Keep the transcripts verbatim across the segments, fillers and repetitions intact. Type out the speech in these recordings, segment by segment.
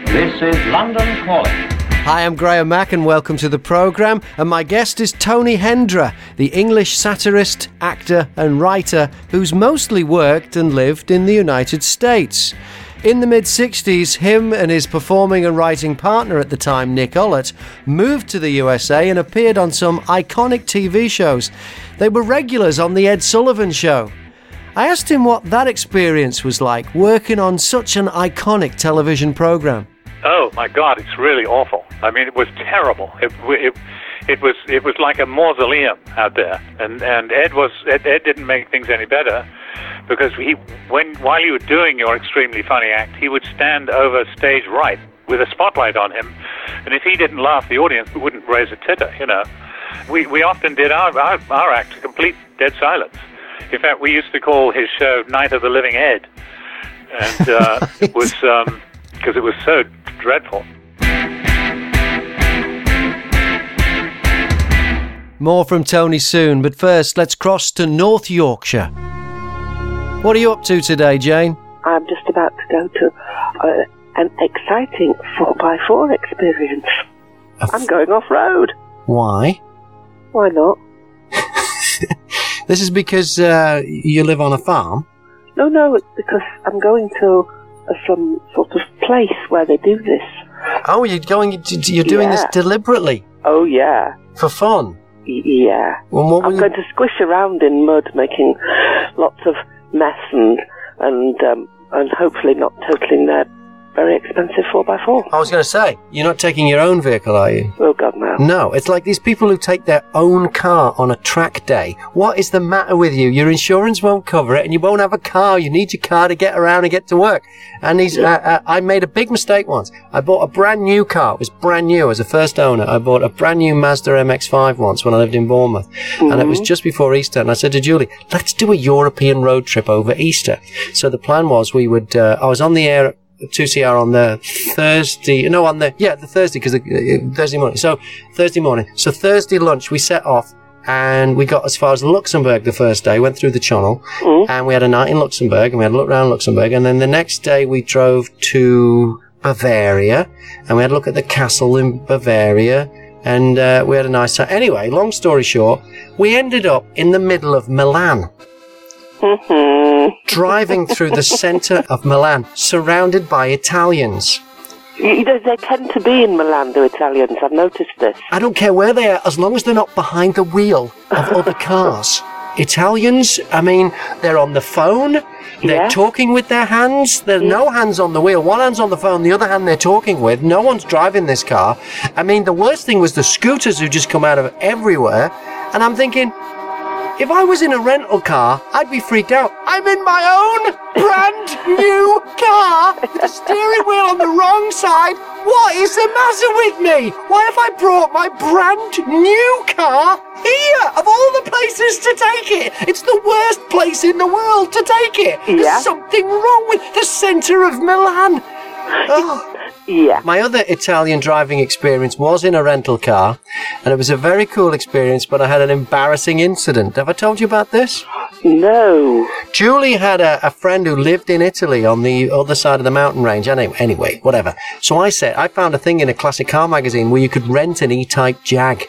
This is London Calling. Hi, I'm Graham Mack and welcome to the programme. And my guest is Tony Hendra, the English satirist, actor and writer who's mostly worked and lived in the United States. In the mid-sixties, him and his performing and writing partner at the time, Nick Ullett, moved to the U S A and appeared on some iconic T V shows. They were regulars on The Ed Sullivan Show. I asked him what that experience was like, working on such an iconic television programme. Oh my God, it's really awful. I mean, it was terrible. It it, it was it was like a mausoleum out there, and and Ed was Ed, Ed didn't make things any better, because he when while you were doing your extremely funny act, he would stand over stage right with a spotlight on him, and if he didn't laugh, the audience wouldn't raise a titter. You know, we we often did our our, our act to complete dead silence. In fact, we used to call his show Night of the Living Ed, and uh, it was um, because it was so dreadful. More from Tony soon, but first let's cross to North Yorkshire. What are you up to today, Jane? I'm just about to go to uh, an exciting four by four experience. F- I'm going off-road. Why? Why not? This is because uh, you live on a farm? No, no, it's because I'm going to uh, some sort of place where they do this. Oh, you're going. You're doing yeah. this deliberately? Oh, yeah. For fun? Y- yeah. Well, what I'm you... going to squish around in mud, making lots of mess and and um, and hopefully not totaling their very expensive four by four. I was going to say, you're not taking your own vehicle, are you? Oh, God, no. No, it's like these people who take their own car on a track day. What is the matter with you? Your insurance won't cover it and you won't have a car. You need your car to get around and get to work. And these, uh, uh, I made a big mistake once. I bought a brand new car. It was brand new as a first owner. I bought a brand new Mazda M X five once when I lived in Bournemouth. Mm-hmm. And it was just before Easter. And I said to Julie, let's do a European road trip over Easter. So the plan was we would, uh, I was on the air two C R on the Thursday, no, on the, yeah, the Thursday, because the uh, Thursday morning. So, Thursday morning. So, Thursday lunch, we set off, and we got as far as Luxembourg the first day, went through the Channel, mm. and we had a night in Luxembourg, and we had a look around Luxembourg, and then the next day we drove to Bavaria, and we had a look at the castle in Bavaria, and uh, we had a nice time. Anyway, long story short, we ended up in the middle of Milan. Mm-hmm. Driving through the centre of Milan, surrounded by Italians. You know, they tend to be in Milan, the Italians. I've noticed this. I don't care where they are, as long as they're not behind the wheel of other cars. Italians, I mean, they're on the phone, they're yeah. talking with their hands, there's yeah. no hands on the wheel. One hand's on the phone, the other hand they're talking with. No one's driving this car. I mean, the worst thing was the scooters who just come out of everywhere. And I'm thinking, if I was in a rental car, I'd be freaked out. I'm in my own brand new car with the steering wheel on the wrong side. What is the matter with me? Why have I brought my brand new car here, of all the places to take it? It's the worst place in the world to take it. Yeah. There's something wrong with the centre of Milan. Oh. Yeah. My other Italian driving experience was in a rental car, and it was a very cool experience, but I had an embarrassing incident. Have I told you about this? No. Julie had a, a friend who lived in Italy on the other side of the mountain range. Anyway, anyway, whatever. So I said, I found a thing in a classic car magazine where you could rent an E-Type Jag.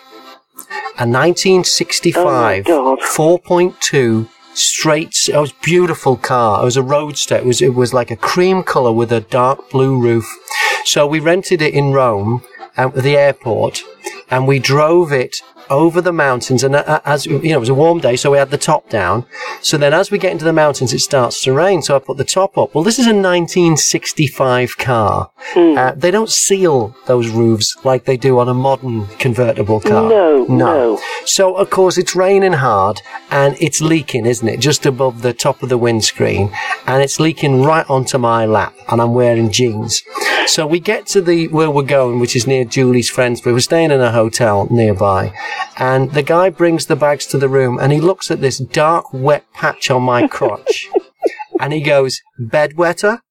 A nineteen sixty-five oh four point two straight, it was a beautiful car. It was a roadster. It was, it was like a cream colour with a dark blue roof. So we rented it in Rome at the airport, and we drove it over the mountains. And uh, as you know, it was a warm day, so we had the top down. So then as we get into the mountains, it starts to rain. So I put the top up. Well, this is a nineteen sixty-five car. Mm. Uh, they don't seal those roofs like they do on a modern convertible car. No, no, no. So, of course, it's raining hard, and it's leaking, isn't it? Just above the top of the windscreen. And it's leaking right onto my lap, and I'm wearing jeans. So we get to the where we're going, which is near Julie's friends. We were staying in a hotel nearby, and the guy brings the bags to the room, and he looks at this dark, wet patch on my crotch, and he goes, "Bedwetter?"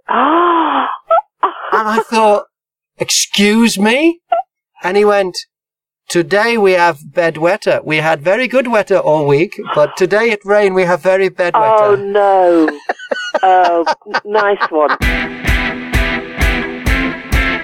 And I thought, "Excuse me?" And he went, "Today we have bedwetter. We had very good wetter all week, but today it rained. We have very bedwetter." Oh no! Oh, nice one.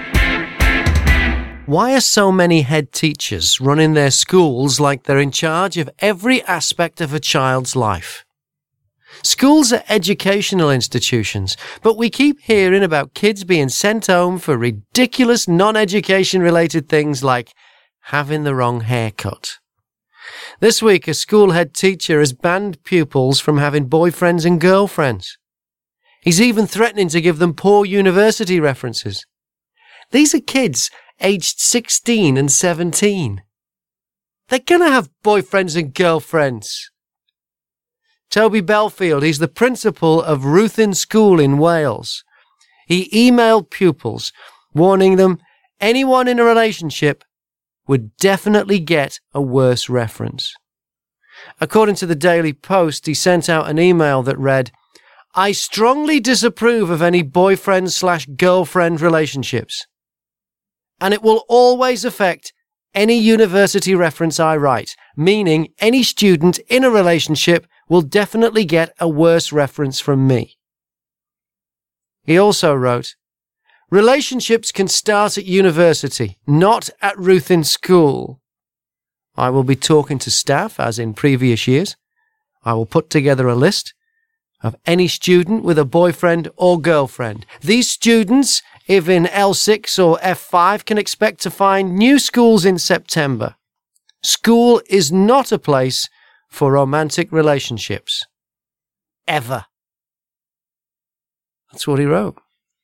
Why are so many head teachers running their schools like they're in charge of every aspect of a child's life? Schools are educational institutions, but we keep hearing about kids being sent home for ridiculous non-education related things like having the wrong haircut. This week, a school head teacher has banned pupils from having boyfriends and girlfriends. He's even threatening to give them poor university references. These are kids aged sixteen and seventeen. They're gonna have boyfriends and girlfriends. Toby Belfield, he's the principal of Ruthin School in Wales. He emailed pupils, warning them anyone in a relationship would definitely get a worse reference. According to the Daily Post, he sent out an email that read, I strongly disapprove of any boyfriend slash girlfriend relationships, and it will always affect any university reference I write, meaning any student in a relationship will definitely get a worse reference from me. He also wrote, relationships can start at university, not at Ruthin School. I will be talking to staff, as in previous years. I will put together a list of any student with a boyfriend or girlfriend. These students, if in L six or F five, can expect to find new schools in September. School is not a place for romantic relationships. Ever. That's what he wrote.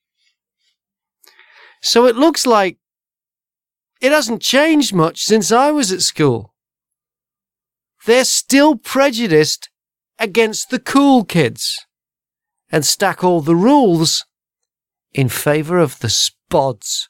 So it looks like it hasn't changed much since I was at school. They're still prejudiced against the cool kids and stack all the rules in favour of the spods.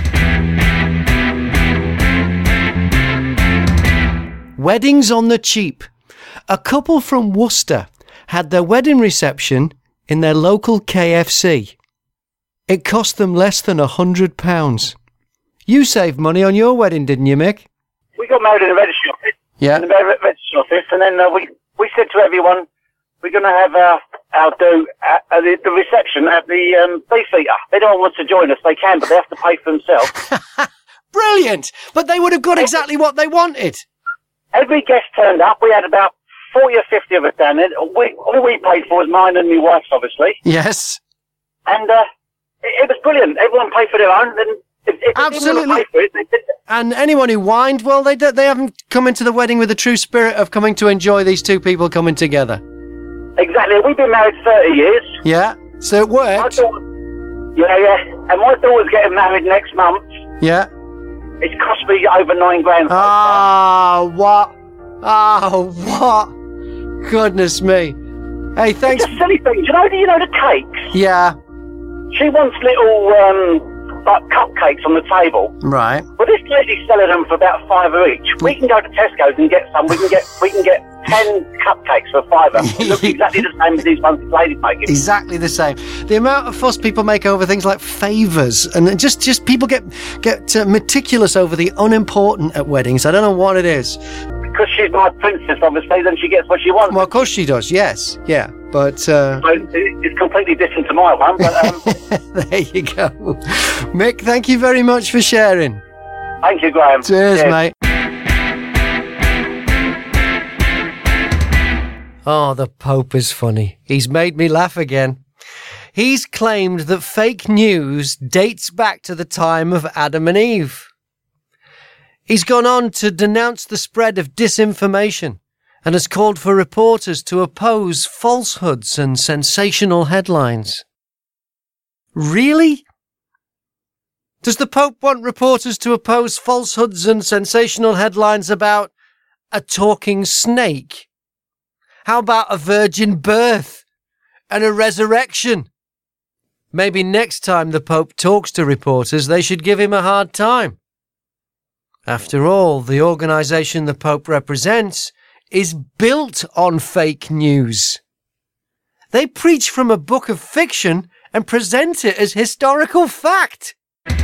Weddings on the cheap. A couple from Worcester had their wedding reception in their local K F C. It cost them less than a hundred pounds. You saved money on your wedding, didn't you, Mick? We got married in the registry office. Yeah. In the registry office, and then uh, we we said to everyone, we're going to have our our do uh, uh, the, the reception at the um, Beefeater. If anyone wants to join us, they can, but they have to pay for themselves. Brilliant! But they would have got exactly what they wanted. Every guest turned up. We had about forty or fifty of us down there. We, all we paid for was mine and my wife's, obviously. Yes. And uh, it, it was brilliant. Everyone paid for their own. And if, if Absolutely. They didn't pay for it, they did. And anyone who whined, well, they do, they haven't come into the wedding with the true spirit of coming to enjoy these two people coming together. Exactly. We've been married thirty years. Yeah. So it My worked. daughter, yeah, yeah. And my daughter's getting married next month. Yeah. It's cost me over nine grand. Ah, what? Oh, what? Goodness me. Hey, thanks. It's a silly thing. Do you know, do you know the cakes? Yeah. She wants little, um, like cupcakes on the table. Right. Well, this lady's selling them for about fiver each. We can go to Tesco's and get some. We can get, we can get ten cupcakes for a fiver. It looks exactly the same as these ones this lady's making. Exactly the same. The amount of fuss people make over things like favours, and just, just people get, get uh, meticulous over the unimportant at weddings. I don't know what it is. Because she's my princess, obviously, then she gets what she wants. Well, of course she does, yes. Yeah, but... Uh... So it's completely different to my one, but... Um... there you go. Mick, thank you very much for sharing. Thank you, Graham. Cheers, Cheers. mate. Oh, the Pope is funny. He's made me laugh again. He's claimed that fake news dates back to the time of Adam and Eve. He's gone on to denounce the spread of disinformation and has called for reporters to oppose falsehoods and sensational headlines. Really? Does the Pope want reporters to oppose falsehoods and sensational headlines about a talking snake? How about a virgin birth and a resurrection? Maybe next time the Pope talks to reporters, they should give him a hard time. After all, the organisation the Pope represents is built on fake news. They preach from a book of fiction and present it as historical fact.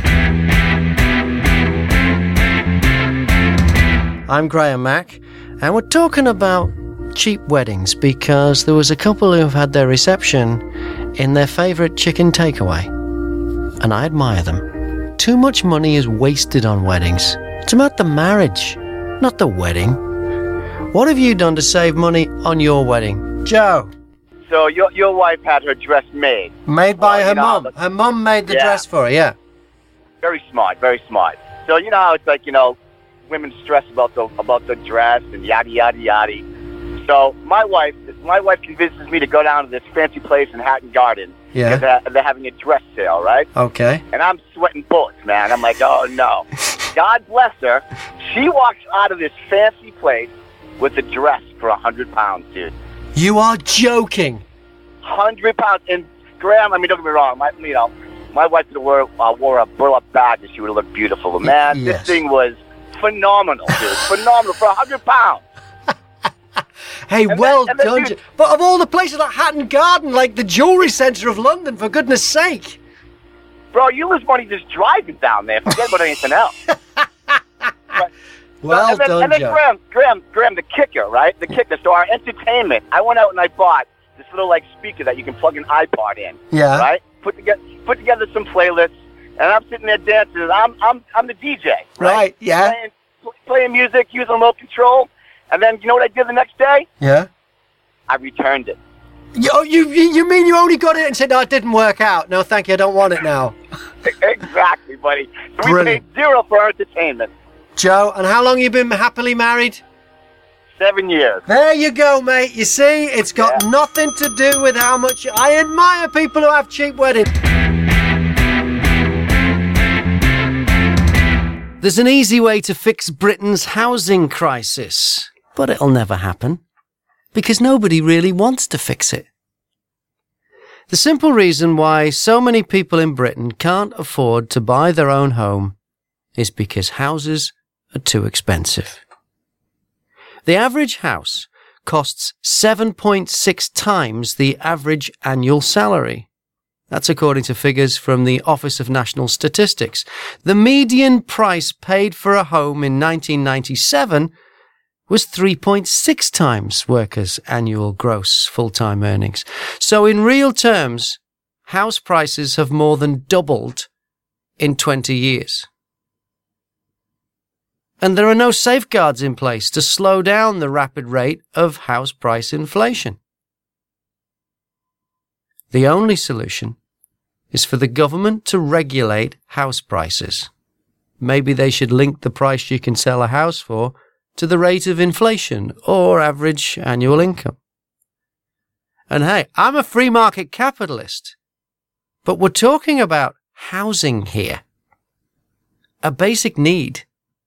I'm Graham Mack, and we're talking about cheap weddings because there was a couple who've had their reception in their favourite chicken takeaway, and I admire them. too much money is wasted on weddings. It's about the marriage, not the wedding. What have you done to save money on your wedding? Joe? So your your wife had her dress made. Made by Well, her you know, mum. but- Her mum made the Yeah. dress for her, yeah. Very smart, very smart. So you know how it's like, you know, women stress about the about the dress and yada yada yada. So my wife, my wife convinces me to go down to this fancy place in Hatton Garden. Yeah. because They're, they're having a dress sale, right? Okay. And I'm sweating bullets, man. I'm like, oh no. God bless her. She walks out of this fancy place with a dress for a hundred pounds, dude. You are joking. Hundred pounds. And Graham, I mean, don't get me wrong. My, you know, my wife would have wore, uh, wore a burlap bag and she would have looked beautiful. But man, Yes. this thing was phenomenal, dude. Phenomenal for a hundred pounds. Hey, And well then- and then done. you- Jo- But of all the places like Hatton Garden, like the jewellery centre of London, for goodness sake. Bro, you lose money just driving down there. Forget about anything else. Well and then, done, and then Joe. Graham, Graham, Graham, the kicker, right? The kicker. So our entertainment, I went out and I bought this little like speaker that you can plug an iPod in. Yeah. Right? Put together, put together some playlists, and I'm sitting there dancing. And I'm, I'm, I'm the D J. Right? Right, yeah. Playing, pl- playing music, using remote control, and then you know what I did the next day? Yeah. I returned it. You, oh, you, you you mean you only got it and said, no, it didn't work out. No, thank you, I don't want it now. Exactly, buddy. So we Brilliant. paid zero for our entertainment. Joe, and how long you been happily married? Seven years. There you go, mate. You see, it's got Yeah. nothing to do with how much... I admire people who have cheap weddings. There's an easy way to fix Britain's housing crisis, but it'll never happen, because nobody really wants to fix it. The simple reason why so many people in Britain can't afford to buy their own home is because houses are too expensive. The average house costs seven point six times the average annual salary. That's according to figures from the Office of National Statistics. The median price paid for a home in nineteen ninety-seven was three point six times workers' annual gross full-time earnings. So in real terms, house prices have more than doubled in twenty years. And there are no safeguards in place to slow down the rapid rate of house price inflation. The only solution is for the government to regulate house prices. Maybe they should link the price you can sell a house for to the rate of inflation or average annual income. And hey, I'm a free market capitalist, but we're talking about housing here. A basic need.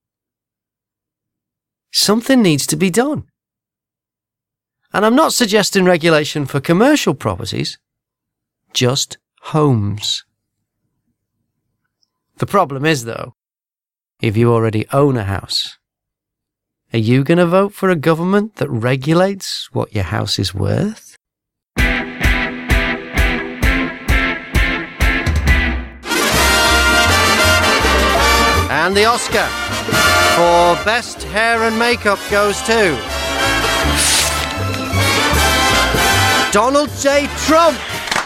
Something needs to be done. And I'm not suggesting regulation for commercial properties, just homes. The problem is, though, if you already own a house, are you going to vote for a government that regulates what your house is worth? And the Oscar for Best Hair and Makeup goes to Donald J. Trump.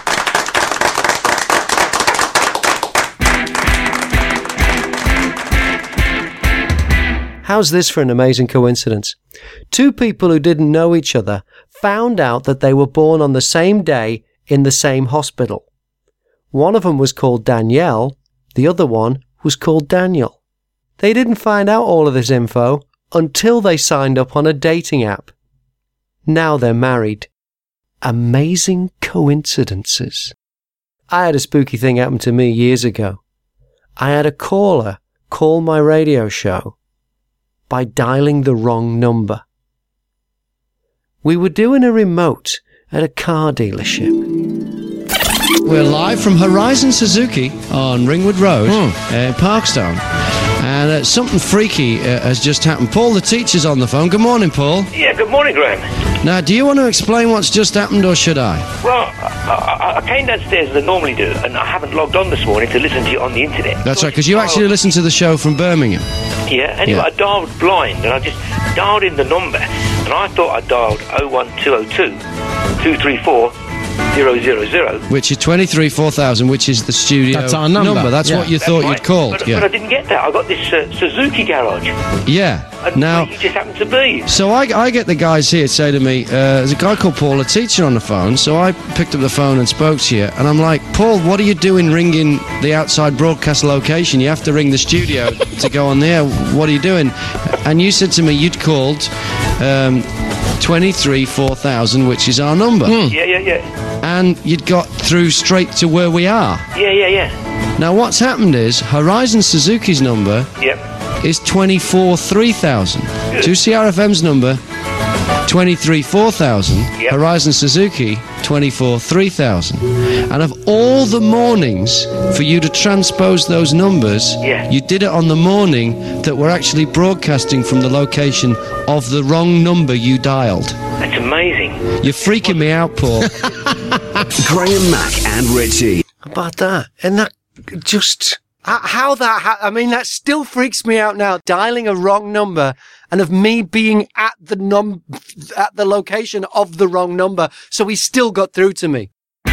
How's this for an amazing coincidence? Two people who didn't know each other found out that they were born on the same day in the same hospital. One of them was called Danielle, the other one was called Daniel. They didn't find out all of this info until they signed up on a dating app. Now they're married. Amazing coincidences. I had a spooky thing happen to me years ago. I had a caller call my radio show by dialing the wrong number. We were doing a remote at a car dealership. We're live from Horizon Suzuki on Ringwood Road Hmm. in Parkstone. And uh, something freaky uh, has just happened. Paul, the teacher's on the phone. Good morning, Paul. Yeah, good morning, Graham. Now, do you want to explain what's just happened, or should I? Well, I, I, I came downstairs as I normally do, and I haven't logged on this morning to listen to you on the internet. That's right, because you actually listen to the show from Birmingham. Yeah, anyway, Yeah. I dialed blind, and I just dialed in the number, and I thought I dialed oh one two oh two, two three four, zero zero zero. Which is twenty-three four thousand, which is the studio That's our number. That's Yeah. what you That's thought right. you'd called. But, yeah. but I didn't get that. I got this uh, Suzuki garage. Yeah. And Now, you just happened to be. so I, I get the guys here say to me, uh, there's a guy called Paul, a teacher on the phone. So I picked up the phone and spoke to you, and I'm like, Paul, what are you doing ringing the outside broadcast location? You have to ring the studio to go on there. What are you doing? And you said to me you'd called um, twenty-three four thousand, which is our number, Yeah, yeah, yeah. and you'd got through straight to where we are. Yeah, yeah, yeah. Now what's happened is Horizon Suzuki's number Yep. is twenty-four three thousand. two C R F M's number, twenty-three four thousand. Yep. Horizon Suzuki, twenty-four three thousand. And of all the mornings for you to transpose those numbers, Yeah. you did it on the morning that we're actually broadcasting from the location of the wrong number you dialed. That's amazing. You're freaking me out, Paul. Graham Mack and Richie. How about that? And that just... h- How that... Ha- I mean, that still freaks me out now. Dialing a wrong number and of me being at the num at the location of the wrong number, so he still got through to me.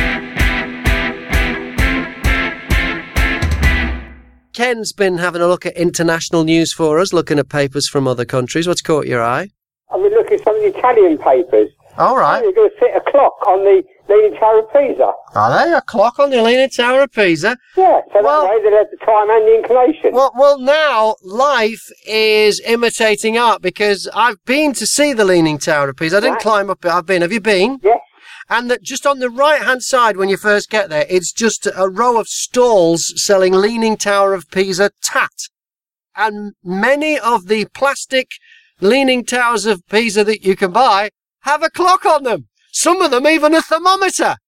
Ken's been having a look at international news for us, looking at papers from other countries. What's caught your eye? I've been looking at some of the Italian papers. All right. You're going to fit a clock on the Leaning Tower of Pisa. Are they a clock on the Leaning Tower of Pisa? Yeah, so Well- that way they'll have the time and the inclination. Well, well, now life is imitating art because I've been to see the Leaning Tower of Pisa. I didn't Right. climb up it. I've been. Have you been? Yes. And that just on the right-hand side, when you first get there, it's just a row of stalls selling Leaning Tower of Pisa tat. And many of the plastic Leaning Towers of Pisa that you can buy have a clock on them. Some of them even a thermometer.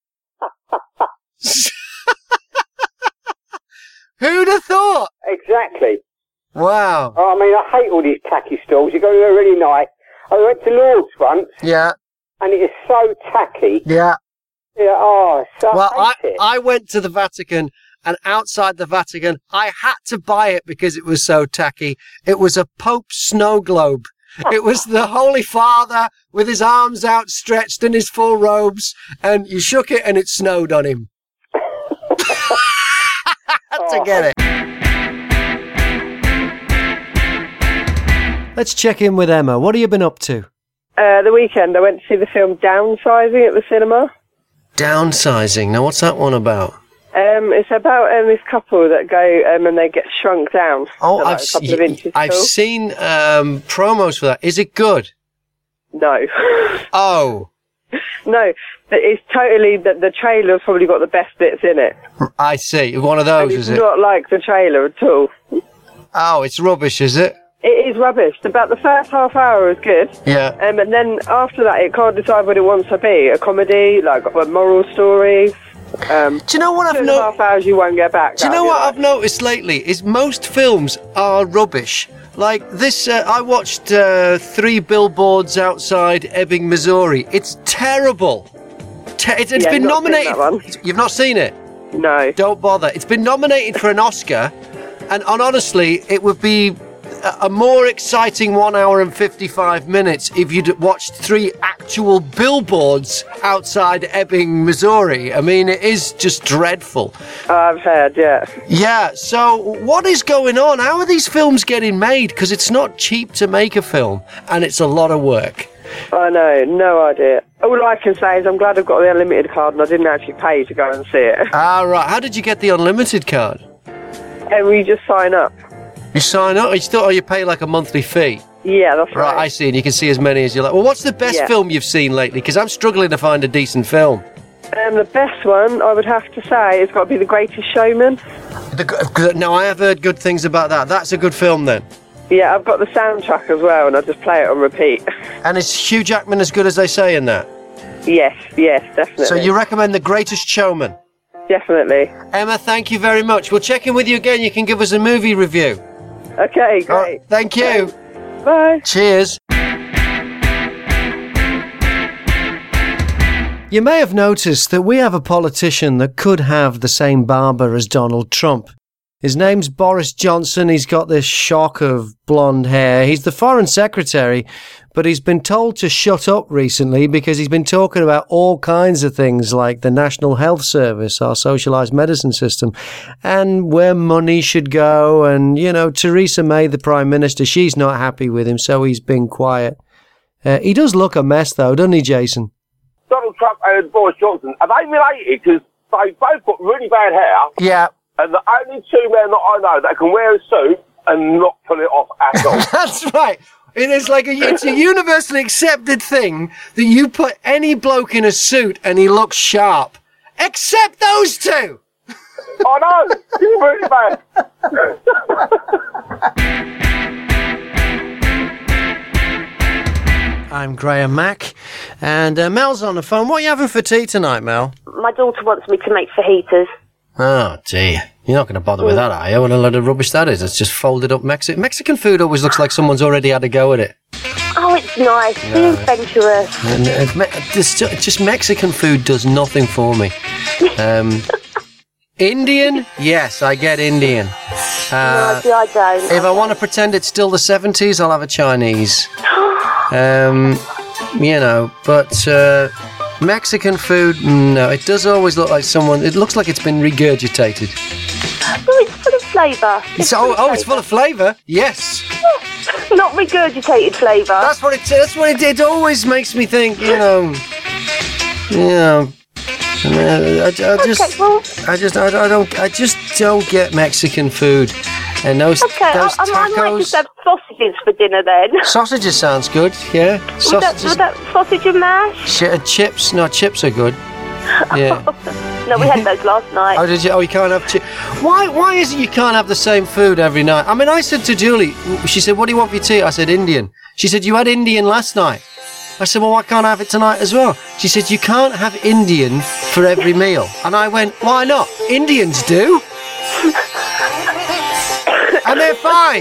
Who'd have thought? Exactly. Wow. Oh, I mean, I hate all these tacky stalls. You go there really nice. I went to Lourdes once, Yeah, and it is so tacky. yeah. Yeah, oh, so Well, I I, hate it. I went to the Vatican, and outside the Vatican, I had to buy it because it was so tacky. It was a Pope snow globe. It was the Holy Father with his arms outstretched in his full robes, and you shook it and it snowed on him. Had to get it. Let's check in with Emma. What have you been up to? Uh, the weekend, I went to see the film Downsizing at the cinema. Downsizing. Now, what's that one about? Um, it's about um, this couple that go um, and they get shrunk down. Oh, to, like, I've, a couple se- of inches I've tall. seen um, promos for that. Is it good? No. Oh, No, it's totally, the, the trailer's probably got the best bits in it. I see. One of And those, it's is it? not like the trailer at all. Oh, it's rubbish, is it? It is rubbish. About the first half hour is good. Yeah. Um, and then after that, it can't decide what it wants to be. A comedy, like a moral story. Um, Do you know what two I've and a half noticed? hours you won't get back. Do you out know of your what life. I've noticed lately? Is most films are rubbish. Like this, uh, I watched uh, Three Billboards Outside Ebbing, Missouri. It's terrible. Te- it's it's Yeah, been not seen nominated. that one. You've not seen it? No. Don't bother. It's been nominated for an Oscar, and, and honestly, it would be a, a more exciting one hour and fifty-five minutes if you'd watched three actual billboards outside Ebbing, Missouri. I mean, it is just dreadful. I've heard, yeah. Yeah, so what is going on? How are these films getting made? Because it's not cheap to make a film, and it's a lot of work. I know, no idea. All I can say is I'm glad I've got the unlimited card and I didn't actually pay to go and see it. Ah, right. How did you get the unlimited card? And we just sign up. You sign up, or you still, or you pay like a monthly fee? Yeah, that's Right, right. I see, and you can see as many as you like. Well, what's the best Yeah. film you've seen lately? Because I'm struggling to find a decent film. Um, the best one, I would have to say, has got to be The Greatest Showman. The, no, I have heard good things about that. That's a good film then. Yeah, I've got the soundtrack as well, and I just play it on repeat. And is Hugh Jackman as good as they say in that? Yes, yes, definitely. So you recommend The Greatest Showman? Definitely. Emma, thank you very much. We'll check in with you again. You can give us a movie review. Okay, great. All right, thank you. Bye. Cheers. You may have noticed that we have a politician that could have the same barber as Donald Trump. His name's Boris Johnson. He's got this shock of blonde hair. He's the foreign secretary, but he's been told to shut up recently because he's been talking about all kinds of things like the National Health Service, our socialised medicine system, and where money should go. And, you know, Theresa May, the Prime Minister, she's not happy with him, so he's been quiet. Uh, he does look a mess, though, doesn't he, Jason? Donald Trump and Boris Johnson, are they related? Because they both got really bad hair. Yeah. And the only two men that I know that can wear a suit and not pull it off at all. That's right. It is like a, it's a universally accepted thing that you put any bloke in a suit and he looks sharp. Except those two! I know! It's really bad. I'm Graham Mack, and uh, Mel's on the phone. What are you having for tea tonight, Mel? My daughter wants me to make fajitas. Oh, dear. You're not going to bother with that, are you? What a load of rubbish that is. It's just folded up Mexican. Mexican food always looks like someone's already had a go at it. Oh, it's nice. Be No. adventurous. And, uh, me- just, just Mexican food does nothing for me. Um, Indian? Yes, I get Indian. Uh, no, see, I don't. if I want to pretend it's still the seventies, I'll have a Chinese. Um, you know, but uh, Mexican food, no, it does always look like someone, it looks like it's been regurgitated. Oh, it's full of flavour. It's, oh, oh, it's full of flavour? Yes. Not regurgitated flavour. That's what it, that's what it, it always makes me think, you know, you know, uh, I, I just, Okay, well- I just, I, I don't, I just don't get Mexican food. And those, Okay, those I, I might tacos. just have sausages for dinner then. Sausages sounds good, yeah. Would that, Sausages. would that sausage and mash? Ch- uh, chips, no, chips are good. Yeah. No, we had those last night. Oh, did you? Oh, you can't have chips. Why? Why is it you can't have the same food every night? I mean, I said to Julie, she said, "What do you want for your tea?" I said, "Indian." She said, "You had Indian last night." I said, "Well, why can't I have it tonight as well?" She said, "You can't have Indian for every meal." And I went, "Why not? Indians do." And they're fine.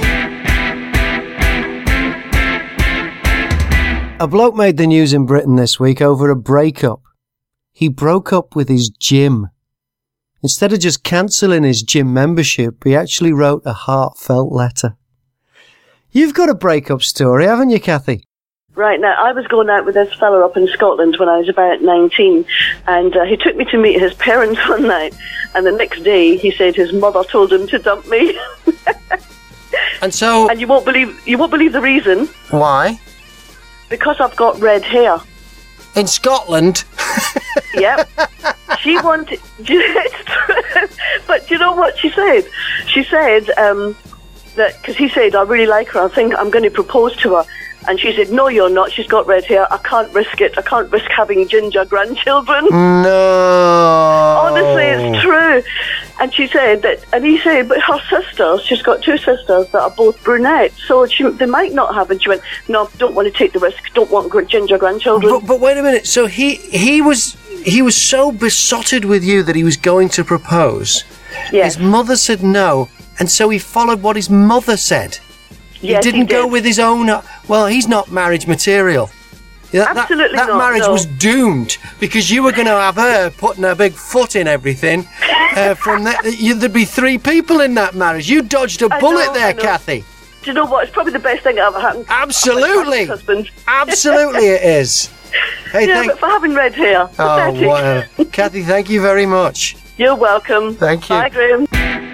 A bloke made the news in Britain this week over a breakup. He broke up with his gym. Instead of just cancelling his gym membership, he actually wrote a heartfelt letter. You've got a breakup story, haven't you, Kathy? Right, now, I was going out with this fella up in Scotland when I was about nineteen, and uh, he took me to meet his parents one night, and the next day he said his mother told him to dump me. And so... And you won't believe, you won't believe the reason. Why? Because I've got red hair. In Scotland? Yep. She wanted... It's true. But do you know what she said? She said um, that... Because he said, I really like her, I think I'm going to propose to her. And she said, no, you're not. She's got red hair. I can't risk it. I can't risk having ginger grandchildren. No. Honestly, it's true. And she said that, and he said, but her sisters, she's got two sisters that are both brunette, so she, they might not have. And she went, no, don't want to take the risk. Don't want gr- ginger grandchildren. But, but wait a minute. So he he was he was so besotted with you that he was going to propose. Yes. His mother said no, and so he followed what his mother said. Yes, he didn't he go did. with his own... Uh, well, he's not marriage material. Yeah, that- Absolutely that, not, marriage no. was doomed because you were going to have her putting her big foot in everything. Uh, from that, you, there'd be three people in that marriage. You dodged a I bullet know, there, I know. Kathy. Do you know what? It's probably the best thing that ever happened. Absolutely. My husband. Absolutely it is. Hey, Yeah, thank... but for having red hair. Oh, Pathetic. wow. Kathy, thank you very much. You're welcome. Thank you. Bye, Graham.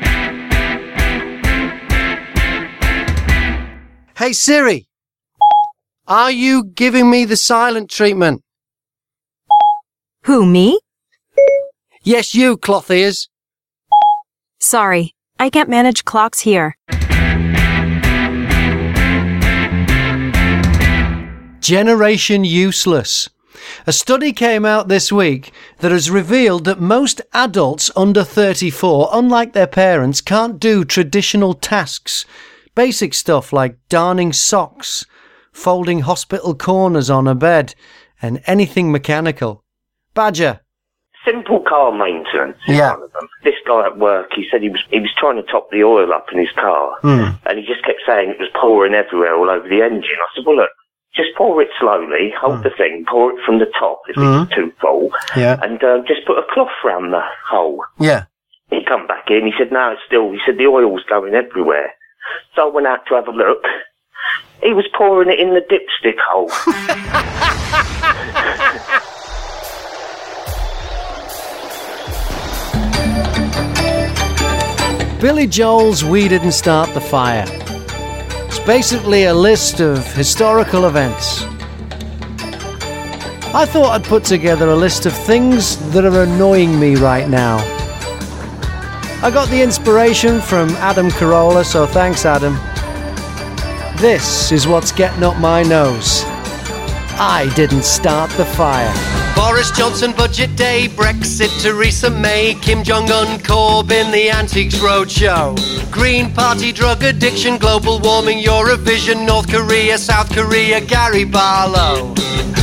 Hey, Siri. Are you giving me the silent treatment? Who, me? Yes, you, cloth ears. Sorry, I can't manage clocks here. Generation Useless. A study came out this week that has revealed that most adults under thirty-four, unlike their parents, can't do traditional tasks. Basic stuff like darning socks, folding hospital corners on a bed, and anything mechanical. Badger. Simple car maintenance. is Yeah. One of them. This guy at work, he said he was he was trying to top the oil up in his car, Hmm. and he just kept saying it was pouring everywhere all over the engine. I said, well, look, just pour it slowly, hold the thing, pour it from the top if Hmm. it's too full, Yeah. and um, just put a cloth round the hole. Yeah. He come back in, he said, no, it's still, he said, the oil's going everywhere. So I went out to have a look, He was pouring it in the dipstick hole. Billy Joel's We Didn't Start the Fire. It's basically a list of historical events. I thought I'd put together a list of things that are annoying me right now. I got the inspiration from Adam Carolla, so thanks, Adam. This is what's getting up my nose. I didn't start the fire. Boris Johnson budget day, Brexit, Theresa May, Kim Jong-un, Corbyn, the Antiques Roadshow, Green Party, drug addiction, global warming, Eurovision, North Korea, South Korea, Gary Barlow.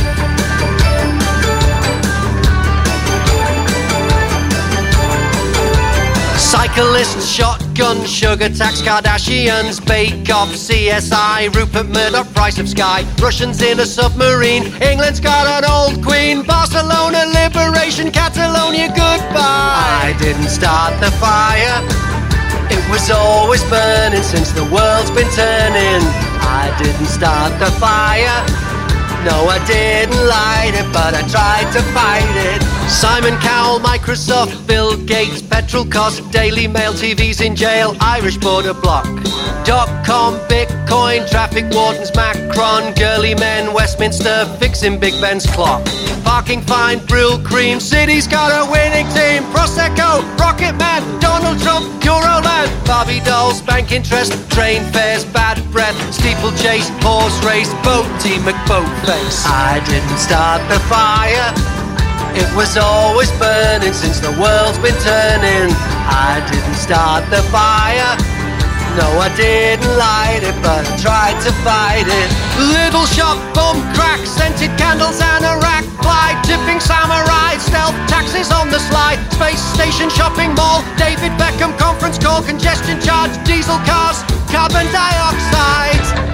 Cyclists, shotgun, sugar tax, Kardashians, Bake Off, C S I, Rupert Murdoch, price of sky, Russians in a submarine, England's got an old queen, Barcelona, liberation, Catalonia, goodbye. I didn't start the fire, it was always burning since the world's been turning. I didn't start the fire, no, I didn't light it, but I tried to fight it. Simon Cowell, Microsoft, Bill Gates, petrol costs, Daily Mail, T V's in jail, Irish border block. Dot-com, Bitcoin, traffic wardens, Macron, girly men, Westminster, fixing Big Ben's clock. Parking fine, Brill cream, city's got a winning team. Prosecco, Rocket Man, Donald Trump, Euroland, Barbie dolls, bank interest, train fares, bad breath, steeplechase, horse race, boat team, McBoatface. I didn't start the fire, it was always burning since the world's been turning. I didn't start the fire, no, I didn't light it, but I tried to fight it. Little shop, bomb crack, scented candles and a rack, fly, tipping samurai, stealth taxis on the slide, space station, shopping mall, David Beckham conference call, congestion charge, diesel cars, carbon dioxide.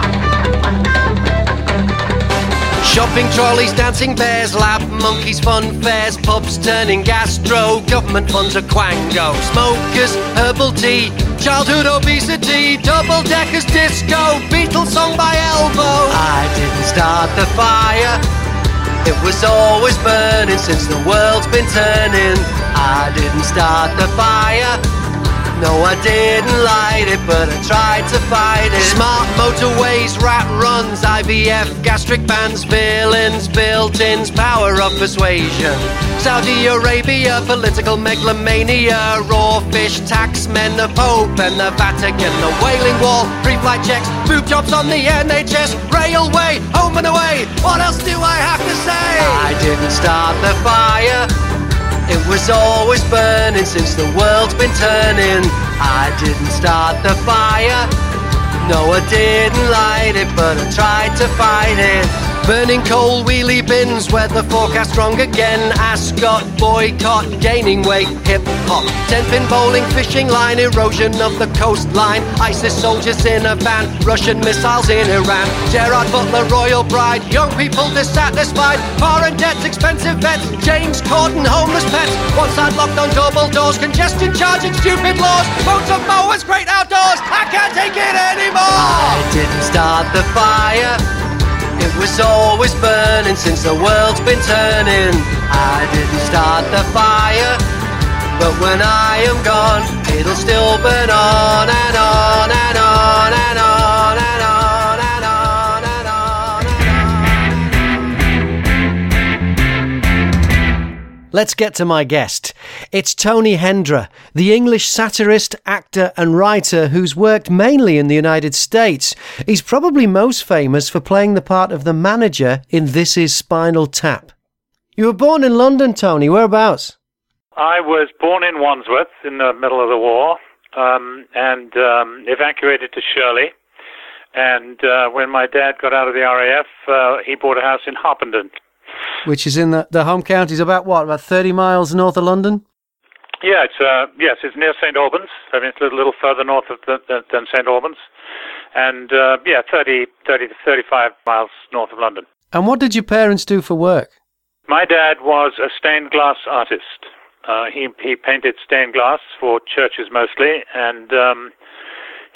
Shopping trolleys, dancing bears, lab monkeys, fun fairs, pubs turning gastro, government funds a quango, smokers, herbal tea, childhood obesity, double-deckers disco, Beatles song by Elbow. I didn't start the fire, it was always burning since the world's been turning. I didn't start the fire, no, I didn't light it, but I tried to fight it. Smart motorways, rat runs, I V F, gastric bands, villains, built-ins, power of persuasion. Saudi Arabia, political megalomania, raw fish, tax men, the Pope and the Vatican, the Wailing Wall, pre-flight checks, boob jobs on the N H S, railway, home and away. What else do I have to say? I didn't start the fire, it was always burning since the world's been turning. I didn't start the fire, no, I didn't light it, but I tried to fight it. Burning coal, wheelie bins, weather forecast wrong again. Ascot, boycott, gaining weight, hip-hop. Ten-pin bowling, fishing line, erosion of the coastline. ISIS soldiers in a van, Russian missiles in Iran. Gerard Butler, royal bride, young people dissatisfied. Foreign debts, expensive vets, James Corden, homeless pets. One side locked on double doors, congestion charging, stupid laws. Boats of mowers, great outdoors, I can't take it anymore. I didn't start the fire, it was always burning since the world's been turning. I didn't start the fire, but when I am gone, it'll still burn on and on and on and on and on and on and on. Let's get to my guest. It's Tony Hendra, the English satirist, actor and writer who's worked mainly in the United States. He's probably most famous for playing the part of the manager in This Is Spinal Tap. You were born in London, Tony. Whereabouts? I was born in Wandsworth in the middle of the war um, and um, evacuated to Shirley. And uh, when my dad got out of the R A F, uh, he bought a house in Harpenden. Which is in the, the home counties, about what, about thirty miles north of London? Yeah, it's uh, yes, it's near Saint Albans. I mean, it's a little, little further north of the, the, than Saint Albans. And uh, yeah, thirty, thirty to thirty-five miles north of London. And what did your parents do for work? My dad was a stained glass artist. Uh, he he painted stained glass for churches mostly, and um,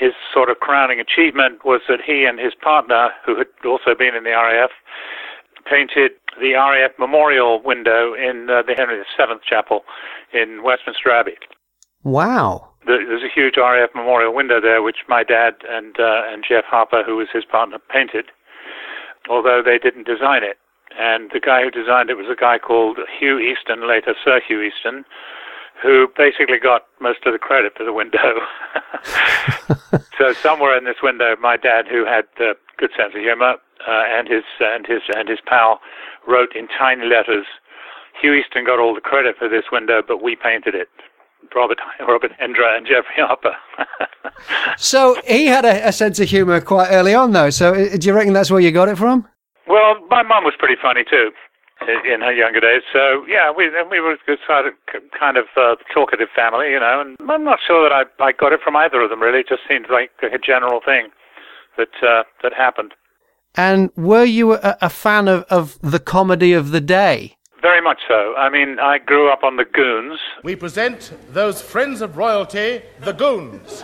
his sort of crowning achievement was that he and his partner, who had also been in the R A F, painted the R A F memorial window in uh, the Henry the Seventh Chapel in Westminster Abbey. Wow. There's a huge R A F memorial window there, which my dad and uh, and Jeff Harper, who was his partner, painted, although they didn't design it. And the guy who designed it was a guy called Hugh Easton, later Sir Hugh Easton, who basically got most of the credit for the window. So somewhere in this window, my dad, who had a uh, good sense of humor, uh, and his and his and his pal, wrote in tiny letters, "Hugh Easton got all the credit for this window, but we painted it." Robert Robert Hendra and Jeffrey Harper. So he had a, a sense of humour quite early on, though. So uh, do you reckon that's where you got it from? Well, my mum was pretty funny too in her younger days. So yeah, we we were a sort of kind of uh, talkative family, you know. And I'm not sure that I I got it from either of them. Really, it just seemed like a general thing that uh, that happened. And were you a, a fan of, of the comedy of the day? Very much so. I mean, I grew up on the Goons. We present those friends of royalty, the Goons.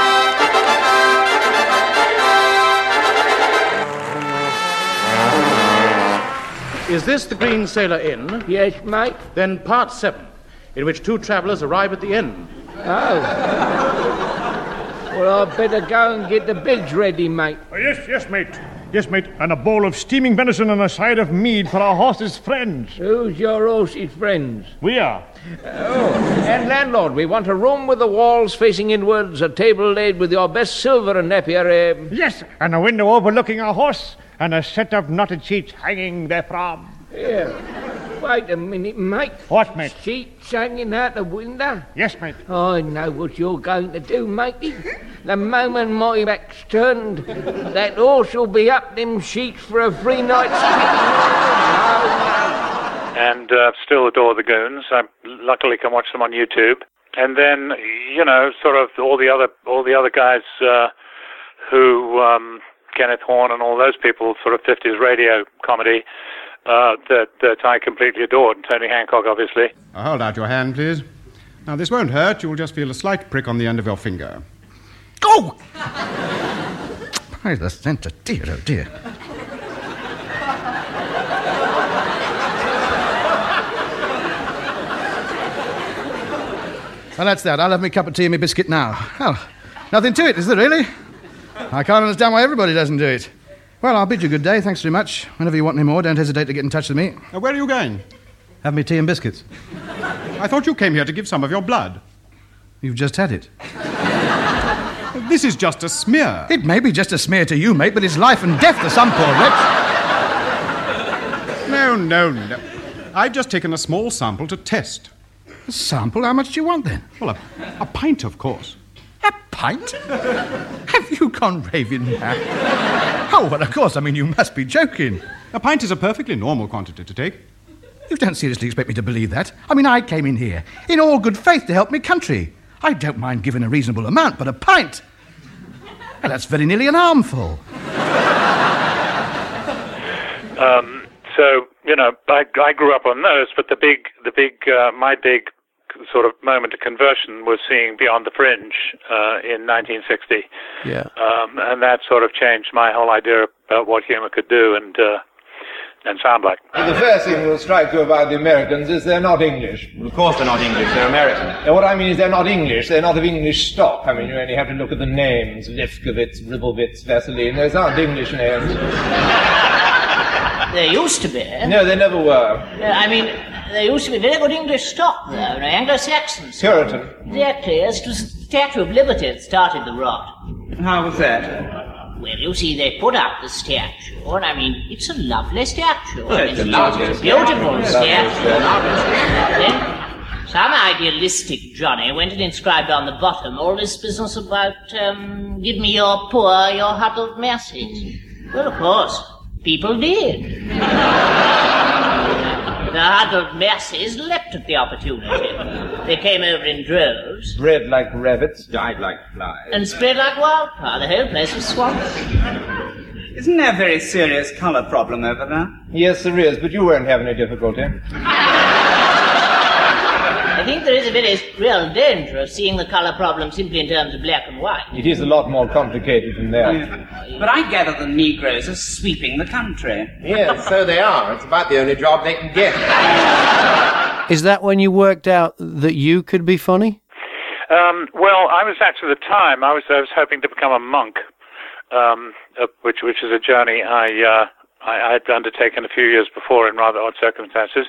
Is this the Green Sailor Inn? Yes, mate. Then part seven, in which two travellers arrive at the end. Oh. Well, I'd better go and get the beds ready, mate. Oh, yes, yes, mate. Yes, mate, and a bowl of steaming venison and a side of mead for our horse's friends. Who's your horse's friends? We are. Oh, and landlord, we want a room with the walls facing inwards, a table laid with your best silver and Napier. Um... Yes, and a window overlooking our horse, and a set of knotted sheets hanging therefrom. Yeah. Wait a minute, mate. What, mate? Sheets hanging out the window? Yes, mate. I know what you're going to do, matey. The moment my back's turned, that horse will be up them sheets for a free night's sleep. And uh, still adore the Goons. I luckily can watch them on YouTube. And then, you know, sort of all the other all the other guys uh, who um, Kenneth Horne and all those people, sort of fifties radio comedy. Uh, that, that I completely adored. Tony Hancock, obviously. Uh, hold out your hand, please. Now, this won't hurt. You'll just feel a slight prick on the end of your finger. Oh! By the centre, dear, oh dear. Well, that's that. I'll have my cup of tea and my biscuit now. Well, nothing to it, is there, really? I can't understand why everybody doesn't do it. Well, I'll bid you good day. Thanks very much. Whenever you want any more, don't hesitate to get in touch with me. Now, where are you going? Have me tea and biscuits. I thought you came here to give some of your blood. You've just had it. This is just a smear. It may be just a smear to you, mate, but it's life and death to some poor wretch. No, no, no. I've just taken a small sample to test. A sample? How much do you want, then? Well, a, a pint, of course. A pint? Have you gone raving mad? Oh, well, of course. I mean, you must be joking. A pint is a perfectly normal quantity to take. You don't seriously expect me to believe that? I mean, I came in here in all good faith to help me country. I don't mind giving a reasonable amount, but a pint? Well, that's very nearly an armful. um, so, you know, I, I grew up on those, but the big, the big, uh, my big sort of moment of conversion was seeing Beyond the Fringe uh, in nineteen sixty. Yeah. Um, and that sort of changed my whole idea about what humor could do and uh, and sound like. The first thing that will strike you about the Americans is they're not English. Of course they're not English, they're American. And what I mean is they're not English, they're not of English stock. I mean, you only have to look at the names. Lefkowitz, Ribblewitz, Vaseline, those aren't English names. There used to be. No, they never were. Uh, I mean, there used to be very good English stock, though, Anglo-Saxons. Puritan. Exactly, as it was the Statue of Liberty that started the rot. How was that? Well, you see, they put up the statue, and I mean, it's a lovely statue. Well, it's, it's a lovely statue. Beautiful statue. statue. Then, some idealistic Johnny went and inscribed on the bottom all this business about, um, give me your poor, your huddled masses. Well, of course, people did. The huddled masses leapt at the opportunity. They came over in droves. Bred like rabbits. Died like flies. And spread like wildfire. The whole place was swamped. Isn't there a very serious colour problem over there? Yes, there is, but you won't have any difficulty. They think there is a very real danger of seeing the colour problem simply in terms of black and white. It is a lot more complicated than that. But I gather the Negroes are sweeping the country. Yes, so they are. It's about the only job they can get. Is that when you worked out that you could be funny? Um, well, I was actually at the time, I was, I was hoping to become a monk, um, uh, which, which is a journey I, uh, I, I'd undertaken a few years before in rather odd circumstances.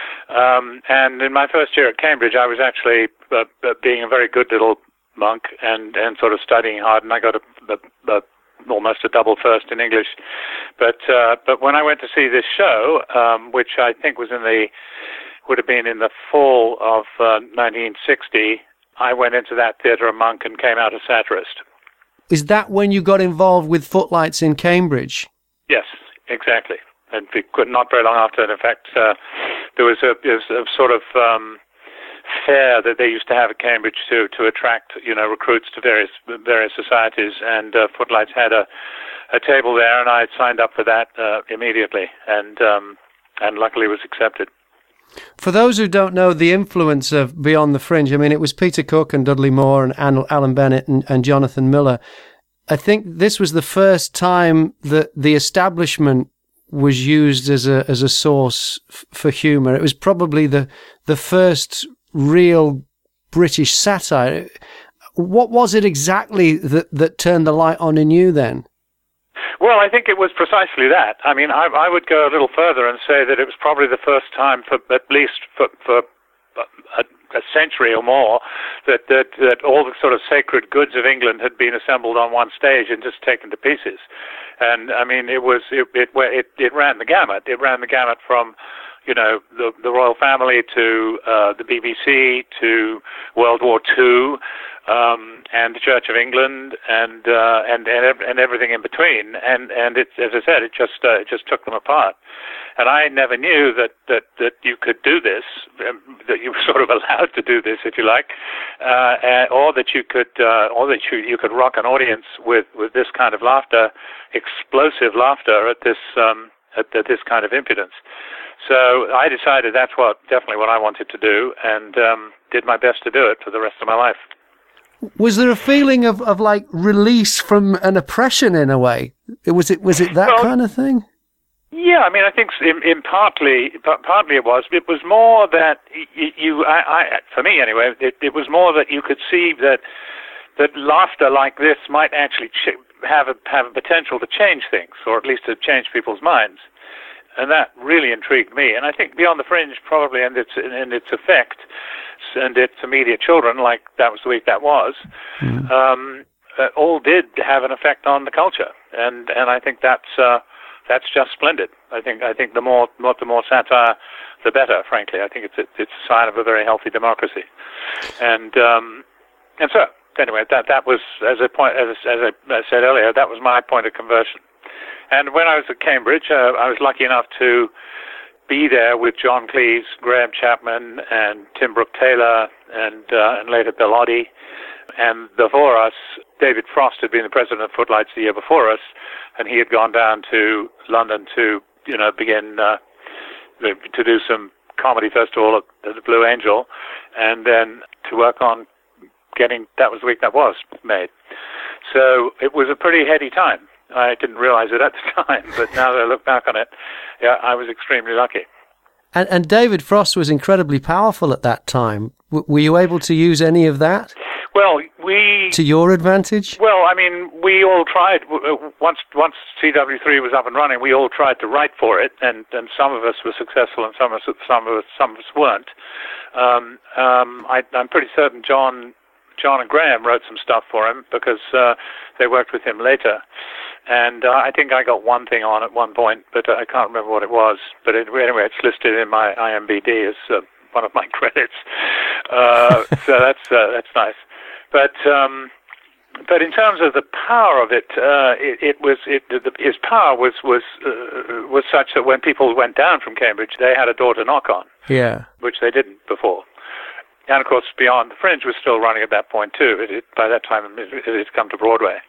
Um, and in my first year at Cambridge, I was actually uh, uh, being a very good little monk and, and sort of studying hard, and I got a, a, a almost a double first in English. But uh, but when I went to see this show, um, which I think was in the would have been in the fall of uh, nineteen sixty, I went into that theatre a monk and came out a satirist. Is that when you got involved with Footlights in Cambridge? Yes, exactly. And we could, not very long after, in fact, uh, there was a, there was a sort of um, fair that they used to have at Cambridge to to attract, you know, recruits to various various societies, and uh, Footlights had a, a table there, and I signed up for that uh, immediately, and um, and luckily was accepted. For those who don't know the influence of Beyond the Fringe, I mean, it was Peter Cook and Dudley Moore and Alan Bennett and, and Jonathan Miller. I think this was the first time that the establishment was used as a as a source f- for humour. It was probably the the first real British satire. What was it exactly that, that turned the light on in you then? Well, I think it was precisely that. I mean, I, I would go a little further and say that it was probably the first time for at least for, for a, a century or more that, that that all the sort of sacred goods of England had been assembled on one stage and just taken to pieces. And I mean, it was it it it, it ran the gamut. It ran the gamut from, you know, the the royal family to uh, the B B C to World War Two. Um, and the Church of England, and uh, and and and everything in between, and and it, as I said, it just uh, it just took them apart. And I never knew that that that you could do this, um, that you were sort of allowed to do this, if you like, uh, and, or that you could, uh, or that you you could rock an audience with with this kind of laughter, explosive laughter at this um, at, at this kind of impudence. So I decided that's what definitely what I wanted to do, and um, did my best to do it for the rest of my life. Was there a feeling of, of like release from an oppression in a way? Was it was it that well, kind of thing? Yeah, I mean, I think in, in partly, partly it was. It was more that you, you I, I, for me anyway, it, it was more that you could see that that laughter like this might actually ch- have a have a potential to change things, or at least to change people's minds, and that really intrigued me. And I think Beyond the Fringe probably, and its and its effect, and its immediate children, like That Was the Week That Was, mm. um, uh, all did have an effect on the culture, and and I think that's uh, that's just splendid. I think I think the more, more the more satire, the better. Frankly, I think it's a, it's a sign of a very healthy democracy, and um, and so anyway, that that was as a point as as I said earlier, that was my point of conversion. And when I was at Cambridge, uh, I was lucky enough to be there with John Cleese, Graham Chapman, and Tim Brooke-Taylor, and uh, and later Bill Oddie. And before us, David Frost had been the president of Footlights the year before us, and he had gone down to London to, you know, begin uh, to do some comedy festival at the Blue Angel, and then to work on getting That Was the Week That Was made. So it was a pretty heady time. I didn't realize it at the time, but now that I look back on it, yeah, I was extremely lucky. And, and David Frost was incredibly powerful at that time. W- were you able to use any of that? Well, we... To your advantage? Well, I mean, we all tried. Once once C W three was up and running, we all tried to write for it, and, and some of us were successful and some of us, some of us, some of us weren't. Um, um, I, I'm pretty certain John... John and Graham wrote some stuff for him because uh, they worked with him later. And uh, I think I got one thing on at one point, but uh, I can't remember what it was. But it, anyway, it's listed in my I M D B as uh, one of my credits. Uh, so that's uh, that's nice. But um, but in terms of the power of it, uh, it, it was it, the, his power was was uh, was such that when people went down from Cambridge, they had a door to knock on. Yeah, which they didn't before. And, of course, Beyond the Fringe was still running at that point, too. It, it, by that time, it, it had come to Broadway.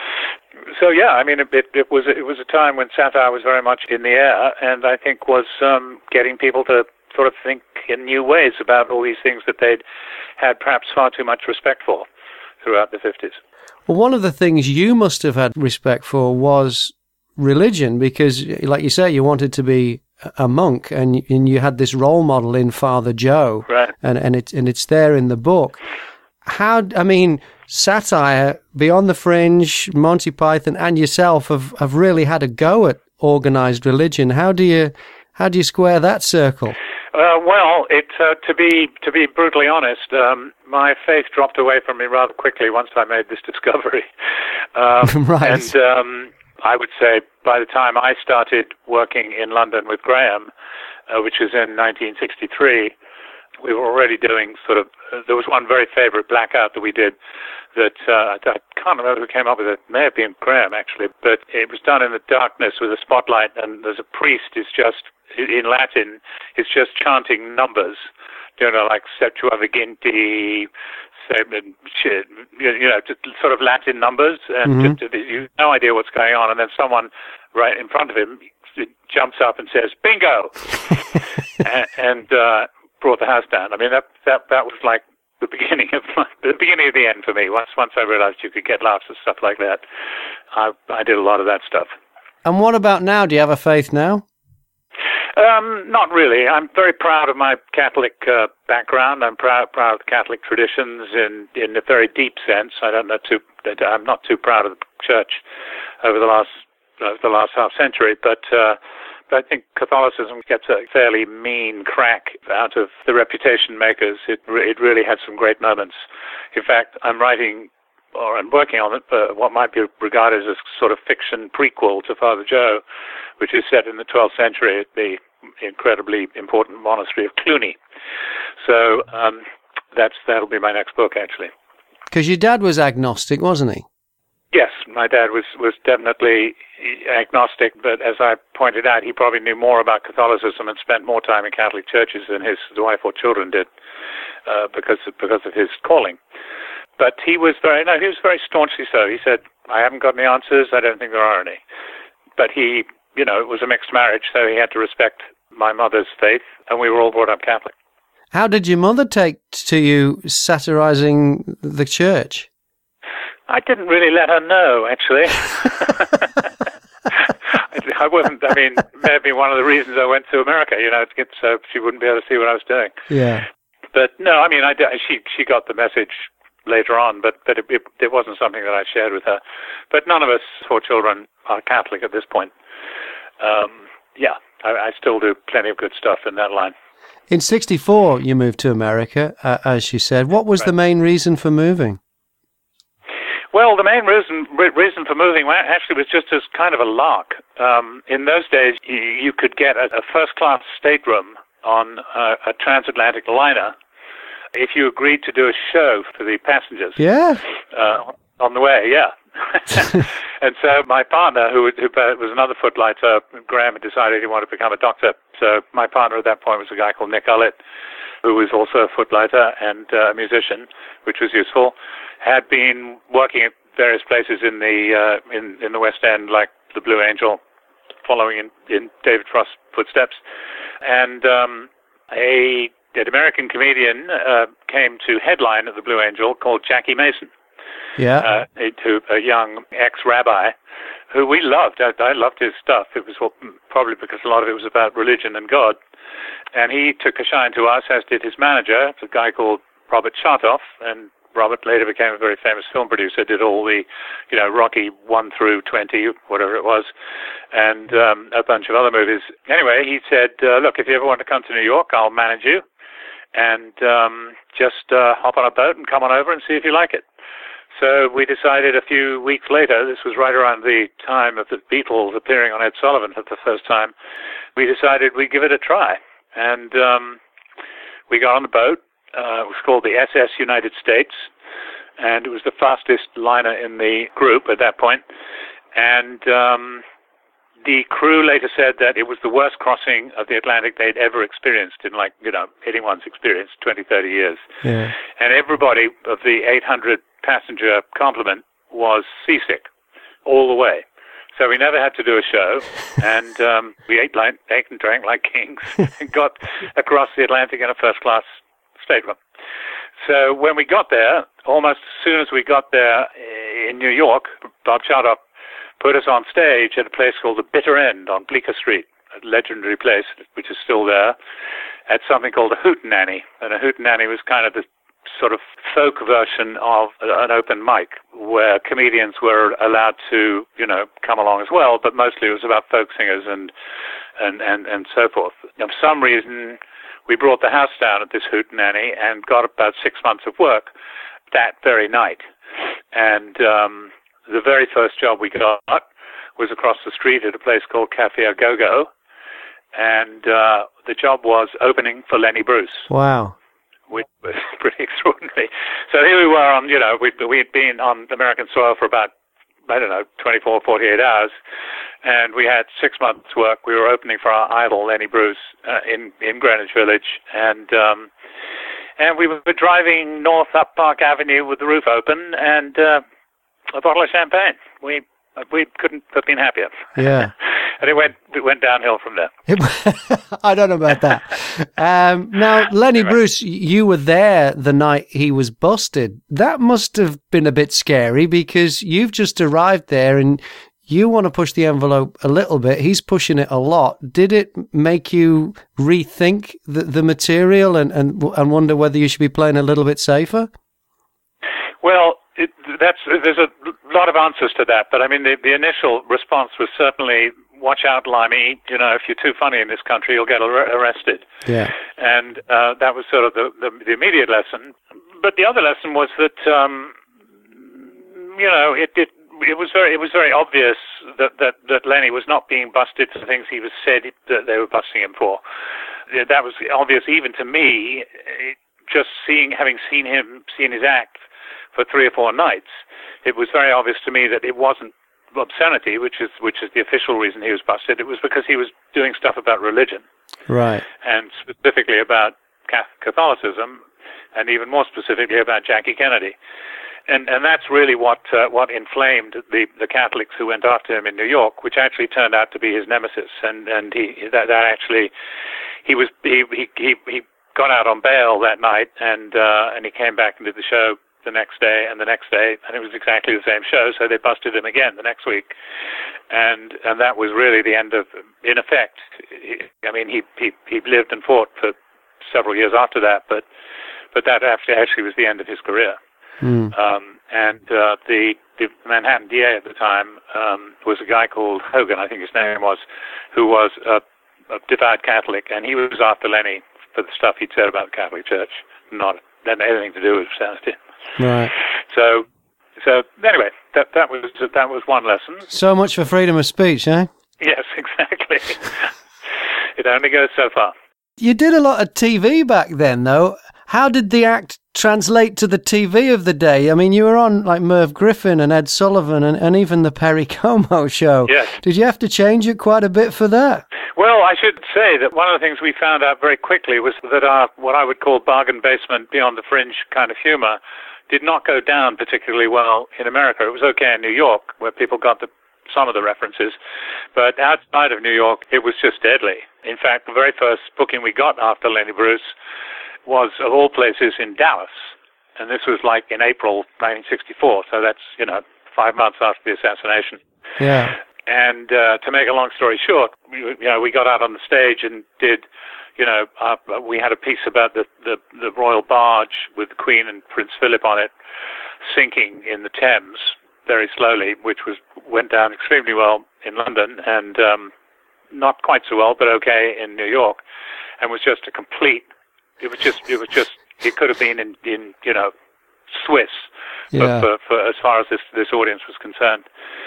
So, yeah, I mean, it, it, it was it was a time when satire was very much in the air, and I think was um, getting people to sort of think in new ways about all these things that they'd had perhaps far too much respect for throughout the fifties. Well, one of the things you must have had respect for was religion, because, like you say, you wanted to be a monk, and and you had this role model in Father Joe, right? And and it's and it's there in the book. How, I mean, satire, Beyond the Fringe, Monty Python, and yourself have, have really had a go at organised religion. How do you how do you square that circle? Uh, well, it uh, to be to be brutally honest, um, my faith dropped away from me rather quickly once I made this discovery. Um, right. And um, I would say by the time I started working in London with Graham, uh, which was in nineteen sixty-three, we were already doing sort of, uh, there was one very favourite blackout that we did that uh, I can't remember who came up with it. It may have been Graham, actually, but it was done in the darkness with a spotlight, and there's a priest who's just, in Latin, is just chanting numbers, you know, like Septuaginti, you know, just sort of Latin numbers, and Mm-hmm. just, you have no idea what's going on, and then someone right in front of him jumps up and says, bingo! and and uh, brought the house down. I mean, that that that was like the beginning of my, the beginning of the end for me. Once once I realized you could get laughs and stuff like that, I I did a lot of that stuff. And what about now? Do you have a faith now? Um, not really. I'm very proud of my Catholic uh, background. I'm proud proud of the Catholic traditions in in a very deep sense. I don't know too. I'm not too proud of the Church over the last uh, the last half century, but. Uh, I think Catholicism gets a fairly mean crack out of the reputation makers. It re- it really had some great moments. In fact, I'm writing, or I'm working on it, uh, what might be regarded as a sort of fiction prequel to Father Joe, which is set in the twelfth century at the incredibly important monastery of Cluny. So um, that's that'll be my next book, actually. Because your dad was agnostic, wasn't he? Yes, my dad was, was definitely agnostic, but as I pointed out, he probably knew more about Catholicism and spent more time in Catholic churches than his wife or children did, uh, because of, because of his calling. But he was very no, he was very staunchly so. He said, "I haven't got any answers. I don't think there are any." But he, you know, it was a mixed marriage, so he had to respect my mother's faith, and we were all brought up Catholic. How did your mother take to you satirizing the church? I didn't really let her know, actually. I wasn't, I mean, may have been one of the reasons I went to America, you know, to get, so she wouldn't be able to see what I was doing. Yeah. But no, I mean, I, she she got the message later on, but, but it, it, it wasn't something that I shared with her. But none of us, four children, are Catholic at this point. Um, yeah, I, I still do plenty of good stuff in that line. In sixty-four, you moved to America, uh, as you said. What was right. the main reason for moving? Well, the main reason re- reason for moving actually was just as kind of a lark. Um, in those days, you, you could get a, a first-class stateroom on uh, a transatlantic liner if you agreed to do a show for the passengers. Yeah. Uh, on the way, yeah. And so my partner, who, who was another footlighter, Graham, had decided he wanted to become a doctor. So my partner at that point was a guy called Nick Ullett, who was also a footlighter and uh, a musician, which was useful. Had been working at various places in the uh, in in the West End, like the Blue Angel, following in, in David Frost's footsteps, and um, a an American comedian uh, came to headline at the Blue Angel called Jackie Mason. Yeah, uh, to a young ex-rabbi who we loved. I, I loved his stuff. It was well, probably because a lot of it was about religion and God, and he took a shine to us, as did his manager, a guy called Robert Chartoff, and Robert later became a very famous film producer, did all the, you know, Rocky one through twenty, whatever it was, and um, a bunch of other movies. Anyway, he said, uh, look, if you ever want to come to New York, I'll manage you, and um, just uh, hop on a boat and come on over and see if you like it. So we decided a few weeks later, this was right around the time of the Beatles appearing on Ed Sullivan for the first time, we decided we'd give it a try. And um, we got on the boat. Uh, it was called the S S United States, and it was the fastest liner in the group at that point. And um, the crew later said that it was the worst crossing of the Atlantic they'd ever experienced in, like, you know, anyone's experience, twenty, thirty years. Yeah. And everybody of the eight hundred passenger complement was seasick all the way. So we never had to do a show, and um, we ate, like, ate and drank like kings and got across the Atlantic in a first-class stateroom. So when we got there, almost as soon as we got there in New York, Bob Chartoff put us on stage at a place called the Bitter End on Bleecker Street, a legendary place which is still there, at something called a Hootenanny. And a Hootenanny was kind of the sort of folk version of an open mic where comedians were allowed to, you know, come along as well, but mostly it was about folk singers and and, and, and so forth. And for some reason, we brought the house down at this Hootenanny and got about six months of work that very night. And um, the very first job we got was across the street at a place called Cafe A Go-Go, and uh, the job was opening for Lenny Bruce. Wow. Which was pretty extraordinary. So here we were on, you know, we'd, we'd been on American soil for about, I don't know, twenty-four, forty-eight hours, and we had six months' work. We were opening for our idol, Lenny Bruce, uh, in, in Greenwich Village, and um, and we were driving north up Park Avenue with the roof open and uh, a bottle of champagne. We we couldn't have been happier. Yeah. And it went it went downhill from there. I don't know about that. Um, now, Lenny Bruce, you were there the night he was busted. That must have been a bit scary because you've just arrived there and you want to push the envelope a little bit. He's pushing it a lot. Did it make you rethink the, the material and, and, and wonder whether you should be playing a little bit safer? Well, it, that's there's a lot of answers to that, but I mean, the, the initial response was certainly, watch out, Limey, you know, if you're too funny in this country, you'll get ar- arrested. Yeah. And uh, that was sort of the, the, the immediate lesson. But the other lesson was that, um, you know, it, it it was very it was very obvious that, that, that Lenny was not being busted for things he was said that they were busting him for. That was obvious even to me, just seeing having seen him, seen his act for three or four nights. It was very obvious to me that it wasn't obscenity, which is which is the official reason he was busted. It was because he was doing stuff about religion, right, and specifically about Catholicism, and even more specifically about Jackie Kennedy, and and that's really what uh, what inflamed the the Catholics who went after him in New York, which actually turned out to be his nemesis, and and he that that actually he was he he he, he got out on bail that night, and uh, and he came back and did the show the next day and the next day, and it was exactly the same show, so they busted him again the next week. And and that was really the end of, in effect, he, I mean, he, he he lived and fought for several years after that, but but that actually, actually was the end of his career. Mm. Um, and uh, the, the Manhattan D A at the time um, was a guy called Hogan, I think his name was, who was a, a devout Catholic, and he was after Lenny for the stuff he'd said about the Catholic Church, not had anything to do with sanity. Right. So, so anyway, that that was that was one lesson. So much for freedom of speech, eh? Yes, exactly. It only goes so far. You did a lot of T V back then, though. How did the act translate to the T V of the day? I mean, you were on like Merv Griffin and Ed Sullivan and, and even the Perry Como show. Yes. Did you have to change it quite a bit for that? Well, I should say that one of the things we found out very quickly was that our, what I would call bargain basement, beyond the fringe kind of humor, did not go down particularly well in America. It was okay in New York, where people got the, some of the references, but outside of New York, it was just deadly. In fact, the very first booking we got after Lenny Bruce was, of all places, in Dallas, and this was like in April nineteen sixty-four, so that's, you know, five months after the assassination. Yeah. And uh, to make a long story short, we, you know, we got out on the stage and did, you know, uh, we had a piece about the, the, the royal barge with the Queen and Prince Philip on it sinking in the Thames very slowly, which was went down extremely well in London and um, not quite so well, but okay in New York, and was just a complete. It was just. It was just. It could have been in, in you know, Swiss, yeah. for, for, for as far as this this audience was concerned.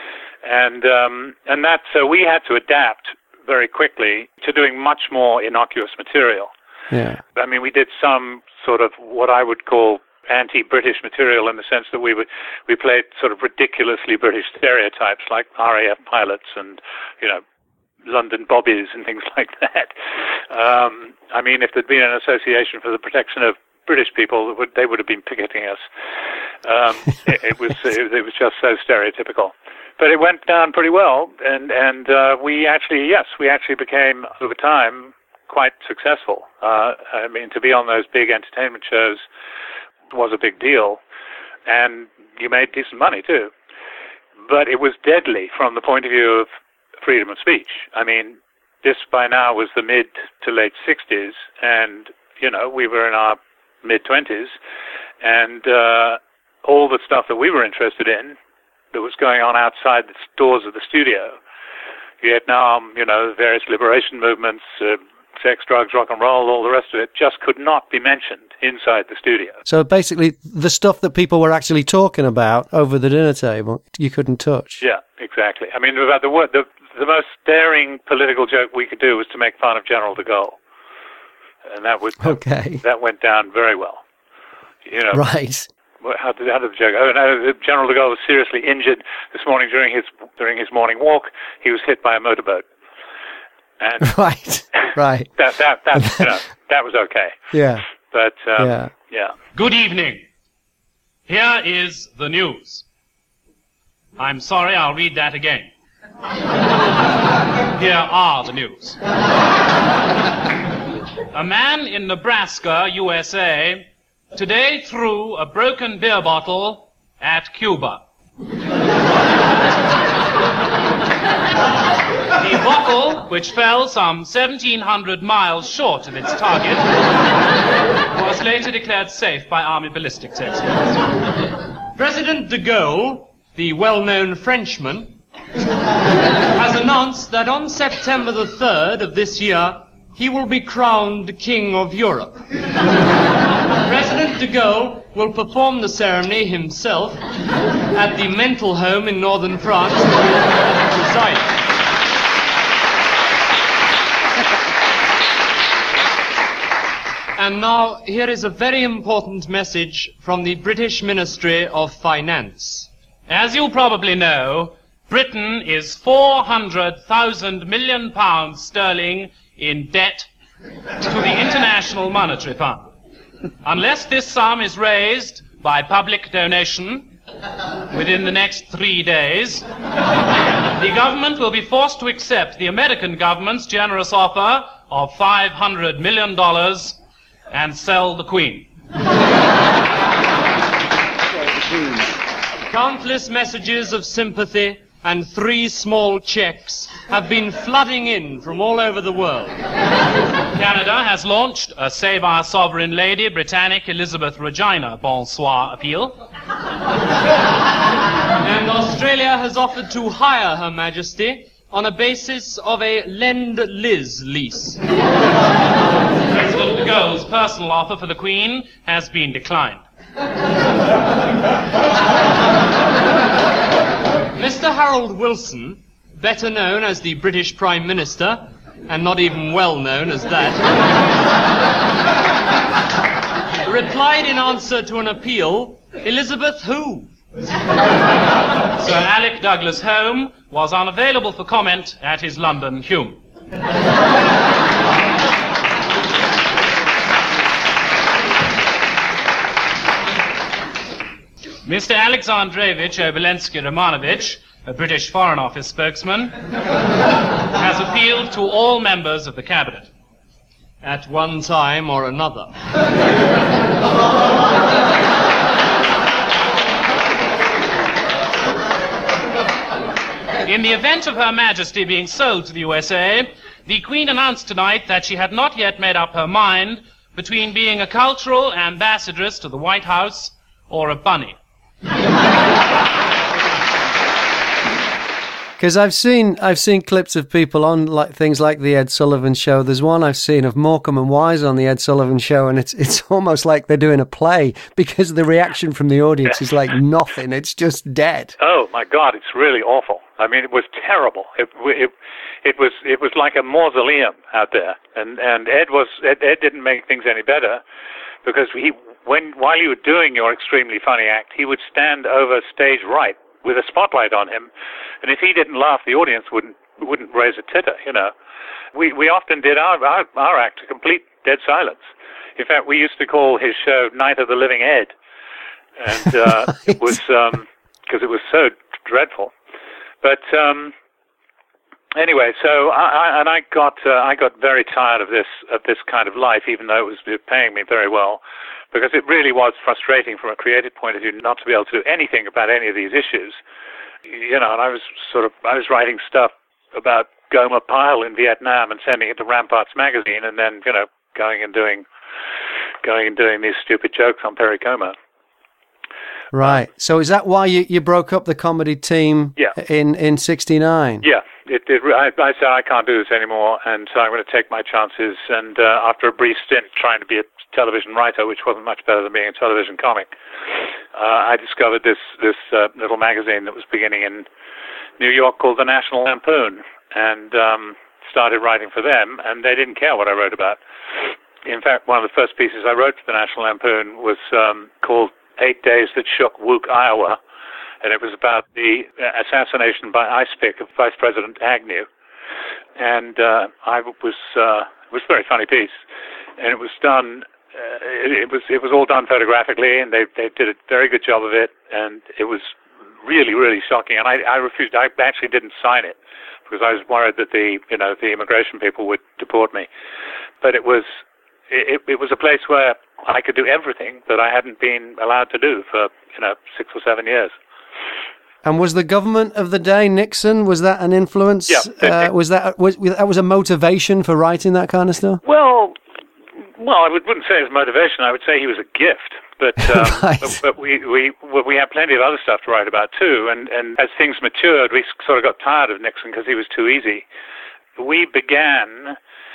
And um, and that so we had to adapt very quickly to doing much more innocuous material. Yeah. I mean, we did some sort of what I would call anti-British material in the sense that we would we played sort of ridiculously British stereotypes like R A F pilots and, you know, London bobbies and things like that. Um, I mean, if there'd been an association for the protection of British people, they would have been picketing us. Um, it, it was it, it was just so stereotypical. but it went down pretty well, and and uh, we actually, yes, we actually became over time quite successful. Uh, I mean, to be on those big entertainment shows was a big deal, and you made decent money too. But it was deadly from the point of view of freedom of speech. I mean, this by now was the mid to late sixties, and, you know, we were in our mid-twenties, and uh, all the stuff that we were interested in that was going on outside the doors of the studio, Vietnam, you know, various liberation movements, uh, sex, drugs, rock and roll, all the rest of it, just could not be mentioned inside the studio. So basically, the stuff that people were actually talking about over the dinner table, you couldn't touch. Yeah, exactly. I mean, about the the the most daring political joke we could do was to make fun of General de Gaulle, and that was okay. That went down very well. You know, right? How did how did the joke? Oh, no, General de Gaulle was seriously injured this morning during his during his morning walk. He was hit by a motorboat. And right, right. That that that you know, that was okay. Yeah. But um, yeah. yeah. Good evening. Here is the news. I'm sorry, I'll read that again. Here are the news. A man in Nebraska, U S A, today threw a broken beer bottle at Cuba. The bottle, which fell some seventeen hundred miles short of its target, was later declared safe by Army ballistics experts. President de Gaulle, the well-known Frenchman, has announced that on September the third of this year, he will be crowned King of Europe. President de Gaulle will perform the ceremony himself at the mental home in northern France where he resides. And now, here is a very important message from the British Ministry of Finance. As you probably know, Britain is four hundred thousand million pounds sterling in debt to the International Monetary Fund. Unless this sum is raised by public donation within the next three days, the government will be forced to accept the American government's generous offer of five hundred million dollars and sell the Queen. Countless messages of sympathy and three small checks have been flooding in from all over the world. Canada has launched a Save Our Sovereign Lady Britannic Elizabeth Regina Bonsoir appeal. And Australia has offered to hire Her Majesty on a basis of a Lend-Liz lease. President de Gaulle's personal offer for the Queen has been declined. Mister Harold Wilson, better known as the British Prime Minister, and not even well known as that, replied in answer to an appeal, Elizabeth who? Sir Alec Douglas Home was unavailable for comment at his London Hume. Mister Alexandrovich Obolensky-Romanovich, a British Foreign Office spokesman, has appealed to all members of the Cabinet. At one time or another. In the event of Her Majesty being sold to the U S A, the Queen announced tonight that she had not yet made up her mind between being a cultural ambassadress to the White House or a bunny. Because I've seen I've seen clips of people on like things like the Ed Sullivan Show. There's one I've seen of Morecambe and Wise on the Ed Sullivan Show, and it's it's almost like they're doing a play because the reaction from the audience is like nothing. It's just dead. Oh my God, it's really awful. I mean, it was terrible. It it it was it was like a mausoleum out there, and and Ed was Ed, Ed didn't make things any better because he when while you were doing your extremely funny act, he would stand over stage right with a spotlight on him, and if he didn't laugh, the audience wouldn't wouldn't raise a titter. You know, we we often did our our, our act to complete dead silence. In fact, we used to call his show Night of the Living Ed, and uh, it was because um, it was so dreadful. But um, anyway, so I, I and I got uh, I got very tired of this of this kind of life, even though it was paying me very well, because it really was frustrating from a creative point of view not to be able to do anything about any of these issues. You know, and I was sort of I was writing stuff about Goma Pyle in Vietnam and sending it to Ramparts magazine, and then you know going and doing going and doing these stupid jokes on Perry Como. Right. So is that why you, you broke up the comedy team yeah. in in sixty-nine? Yeah. It, it, I, I said I can't do this anymore, and so I'm going to take my chances. And uh, after a brief stint trying to be a television writer, which wasn't much better than being a television comic, uh, I discovered this this uh, little magazine that was beginning in New York called The National Lampoon, and um, started writing for them. And they didn't care what I wrote about. In fact, one of the first pieces I wrote for The National Lampoon was um, called Eight Days That Shook Wook, Iowa. And it was about the assassination by ice pick of Vice President Agnew. And uh, I was uh, it was a very funny piece, and it was done. Uh, it, it was it was all done photographically, and they they did a very good job of it. And it was really really shocking. And I, I refused. I actually didn't sign it because I was worried that the you know the immigration people would deport me. But it was it, it was a place where I could do everything that I hadn't been allowed to do for you know six or seven years. And was the government of the day, Nixon, was that an influence? Yeah. Uh, was that was that was a motivation for writing that kind of stuff? Well, well, I would, wouldn't say it was motivation. I would say he was a gift. But, um, right. but, but we we we have plenty of other stuff to write about too. And and as things matured, we sort of got tired of Nixon because he was too easy. We began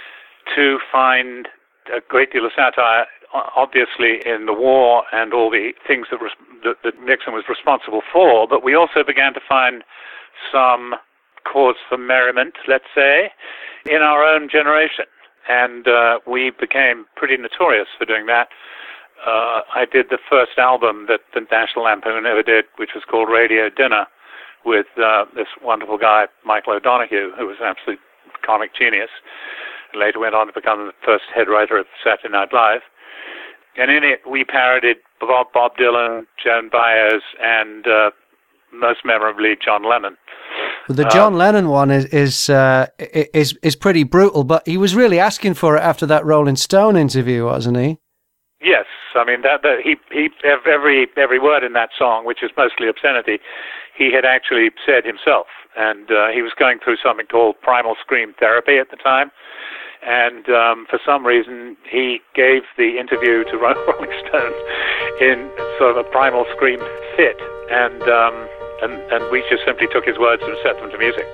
to find a great deal of satire, obviously, in the war and all the things that, that, that Nixon was responsible for, but we also began to find some cause for merriment, let's say, in our own generation. And uh, we became pretty notorious for doing that. Uh, I did the first album that the National Lampoon ever did, which was called Radio Dinner, with uh, this wonderful guy, Michael O'Donoghue, who was an absolute comic genius. Later went on to become the first head writer of Saturday Night Live. And in it, we parodied Bob, Bob Dylan, Joan Baez, and uh, most memorably, John Lennon. Well, the John uh, Lennon one is is, uh, is is pretty brutal, but he was really asking for it after that Rolling Stone interview, wasn't he? Yes, I mean that, that he he every every word in that song, which is mostly obscenity, he had actually said himself, and uh, he was going through something called primal scream therapy at the time. And um, for some reason, he gave the interview to Rolling Stone in sort of a primal scream fit, and um, and and we just simply took his words and set them to music.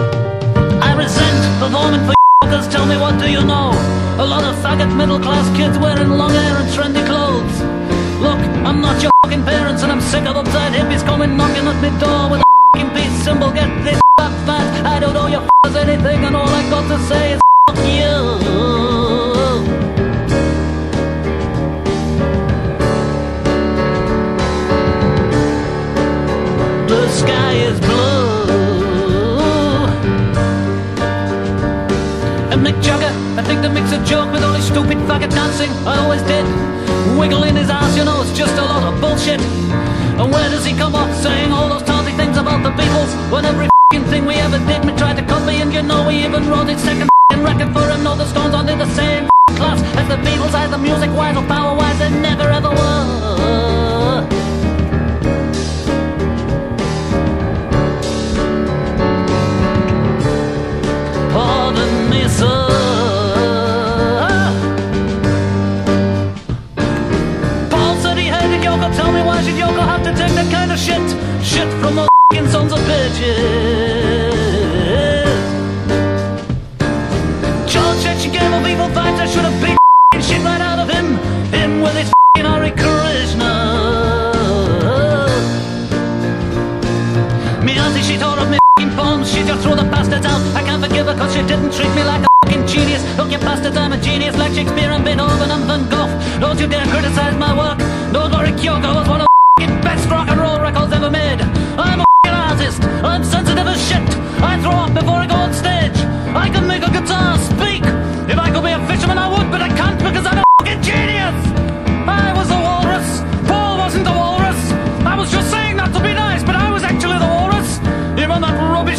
I resent performing for because tell me what do you know? A lot of faggot middle class kids wearing long hair and trendy clothes. Look, I'm not your fucking parents, and I'm sick of uptight hippies coming knocking at my door with a fucking peace symbol. Get this up fast. I don't owe you f***ers anything, and all I got to say is. You. The sky is blue. And Mick Jagger, I think that makes a joke with all his stupid faggot dancing. I always did. Wiggle in his ass, you know, it's just a lot of bullshit. And where does he come up saying all those taunty things about the Beatles? When every f***ing thing we ever did, we tried to copy, and you know we even wrote it second. Record for him, no, the Stones aren't in the same class as the Beatles, either music-wise or power-wise, they never ever were. Pardon me, sir. Paul said he hated Yoko. Tell me why should Yoko have to take that kind of shit? Shit from the f***ing sons of bitches. She gave him evil vibes, I should have beat f***ing shit right out of him. Him with his f***ing Hare Krishna. Me auntie, she tore up me f***ing poems. She just threw the bastards out. I can't forgive her cause she didn't treat me like a f***ing genius. Look, you bastards, I'm a genius like Shakespeare and Beethoven and Van Gogh. Don't you dare criticize my work. Don't worry, Kyoko was one of the f***ing best rock and roll records ever made. I'm a f***ing artist. I'm sensitive as shit. I throw up before I go on stage. I can make a guitar speak. If I could be a fisherman, I would, but I can't because I'm a f***ing genius! I was a walrus. Paul wasn't a walrus. I was just saying that to be nice, but I was actually the walrus. Even that rubbish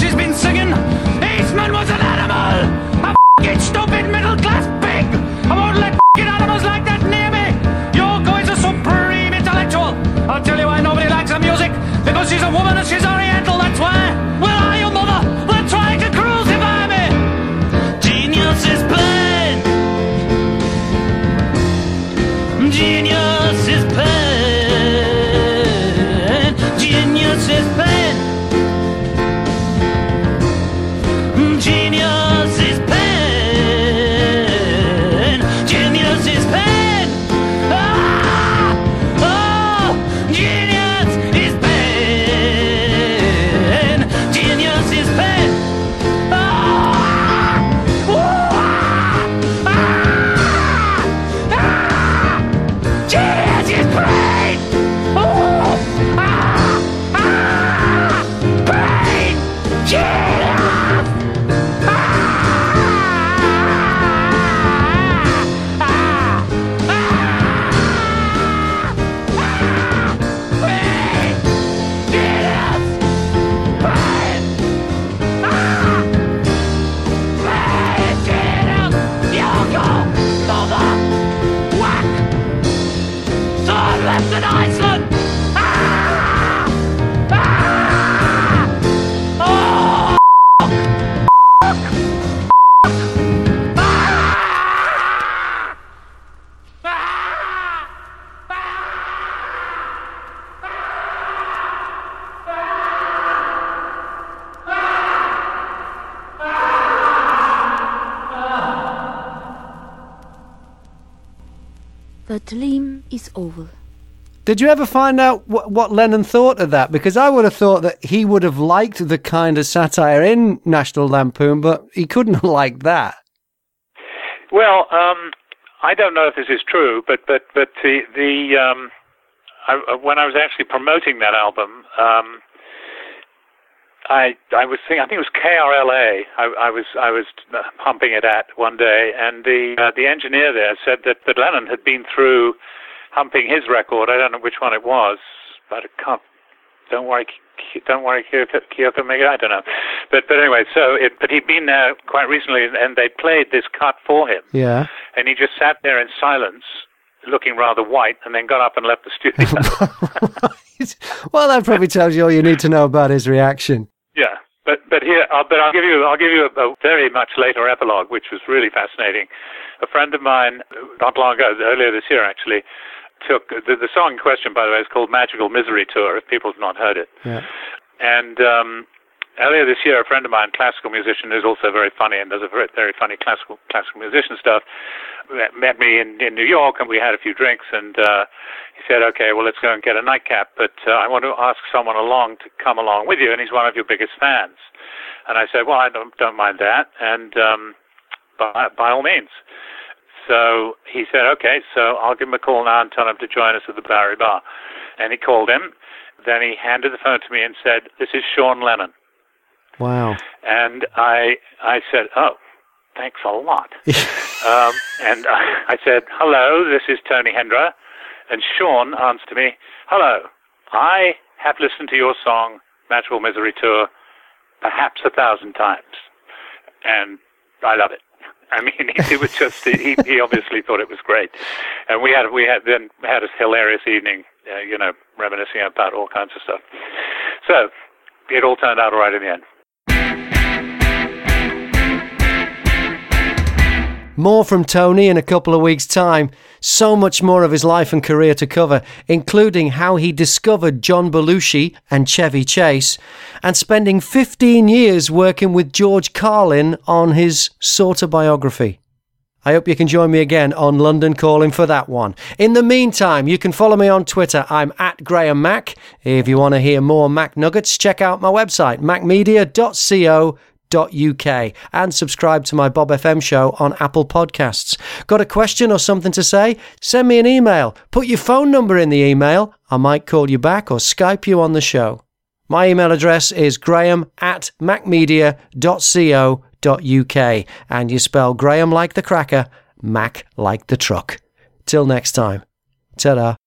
A dream is over. Did you ever find out wh- what Lennon thought of that? Because I would have thought that he would have liked the kind of satire in National Lampoon, but he couldn't like that. Well, um, I don't know if this is true, but but but the the um, I, when I was actually promoting that album, um, I I was thinking, I think it was K R L A. I, I was I was pumping it at one day, and the uh, the engineer there said that, that Lennon had been through humping his record. I don't know which one it was, but it can't. Don't worry, don't worry, Kyoko Mega. I don't know, but but anyway. So it, but he'd been there quite recently, and they played this cut for him. Yeah. And he just sat there in silence, looking rather white, and then got up and left the studio. Well, that probably tells you all you need to know about his reaction. Yeah. But but here, uh, but I'll give you I'll give you a, a very much later epilogue, which was really fascinating. A friend of mine, not long ago, earlier this year actually, took the, the song in question, by the way, is called Magical Misery Tour, if people have not heard it. Yeah. And um, earlier this year, a friend of mine, classical musician, who's also very funny and does a very, very funny classical classical musician stuff, met me in, in New York, and we had a few drinks, and uh, he said, okay, well, let's go and get a nightcap, but uh, I want to ask someone along to come along with you, and he's one of your biggest fans. And I said, well, I don't, don't mind that, and um, by, by all means. So he said, okay, so I'll give him a call now and tell him to join us at the Bowery Bar. And he called him. Then he handed the phone to me and said, this is Sean Lennon. Wow. And I I said, oh, thanks a lot. um, and I, I said, hello, this is Tony Hendra. And Sean answered me, hello, I have listened to your song, Magical Misery Tour, perhaps a thousand times. And I love it. I mean, it was just, he, he obviously thought it was great. And we had, we had then had a hilarious evening, uh, you know, reminiscing about all kinds of stuff. So, it all turned out all right in the end. More from Tony in a couple of weeks' time. So much more of his life and career to cover, including how he discovered John Belushi and Chevy Chase, and spending fifteen years working with George Carlin on his autobiography. I hope you can join me again on London Calling for that one. In the meantime, you can follow me on Twitter. I'm at Graham Mack. If you want to hear more Mac Nuggets, check out my website, mac media dot co dot uk, and subscribe to my Bob F M show on Apple Podcasts. Got a question or something to say? Send me an email. Put your phone number in the email. I might call you back or Skype you on the show. My email address is graham at mac media dot co dot uk, and you spell Graham like the cracker, Mac like the truck. Till next time. Ta-da.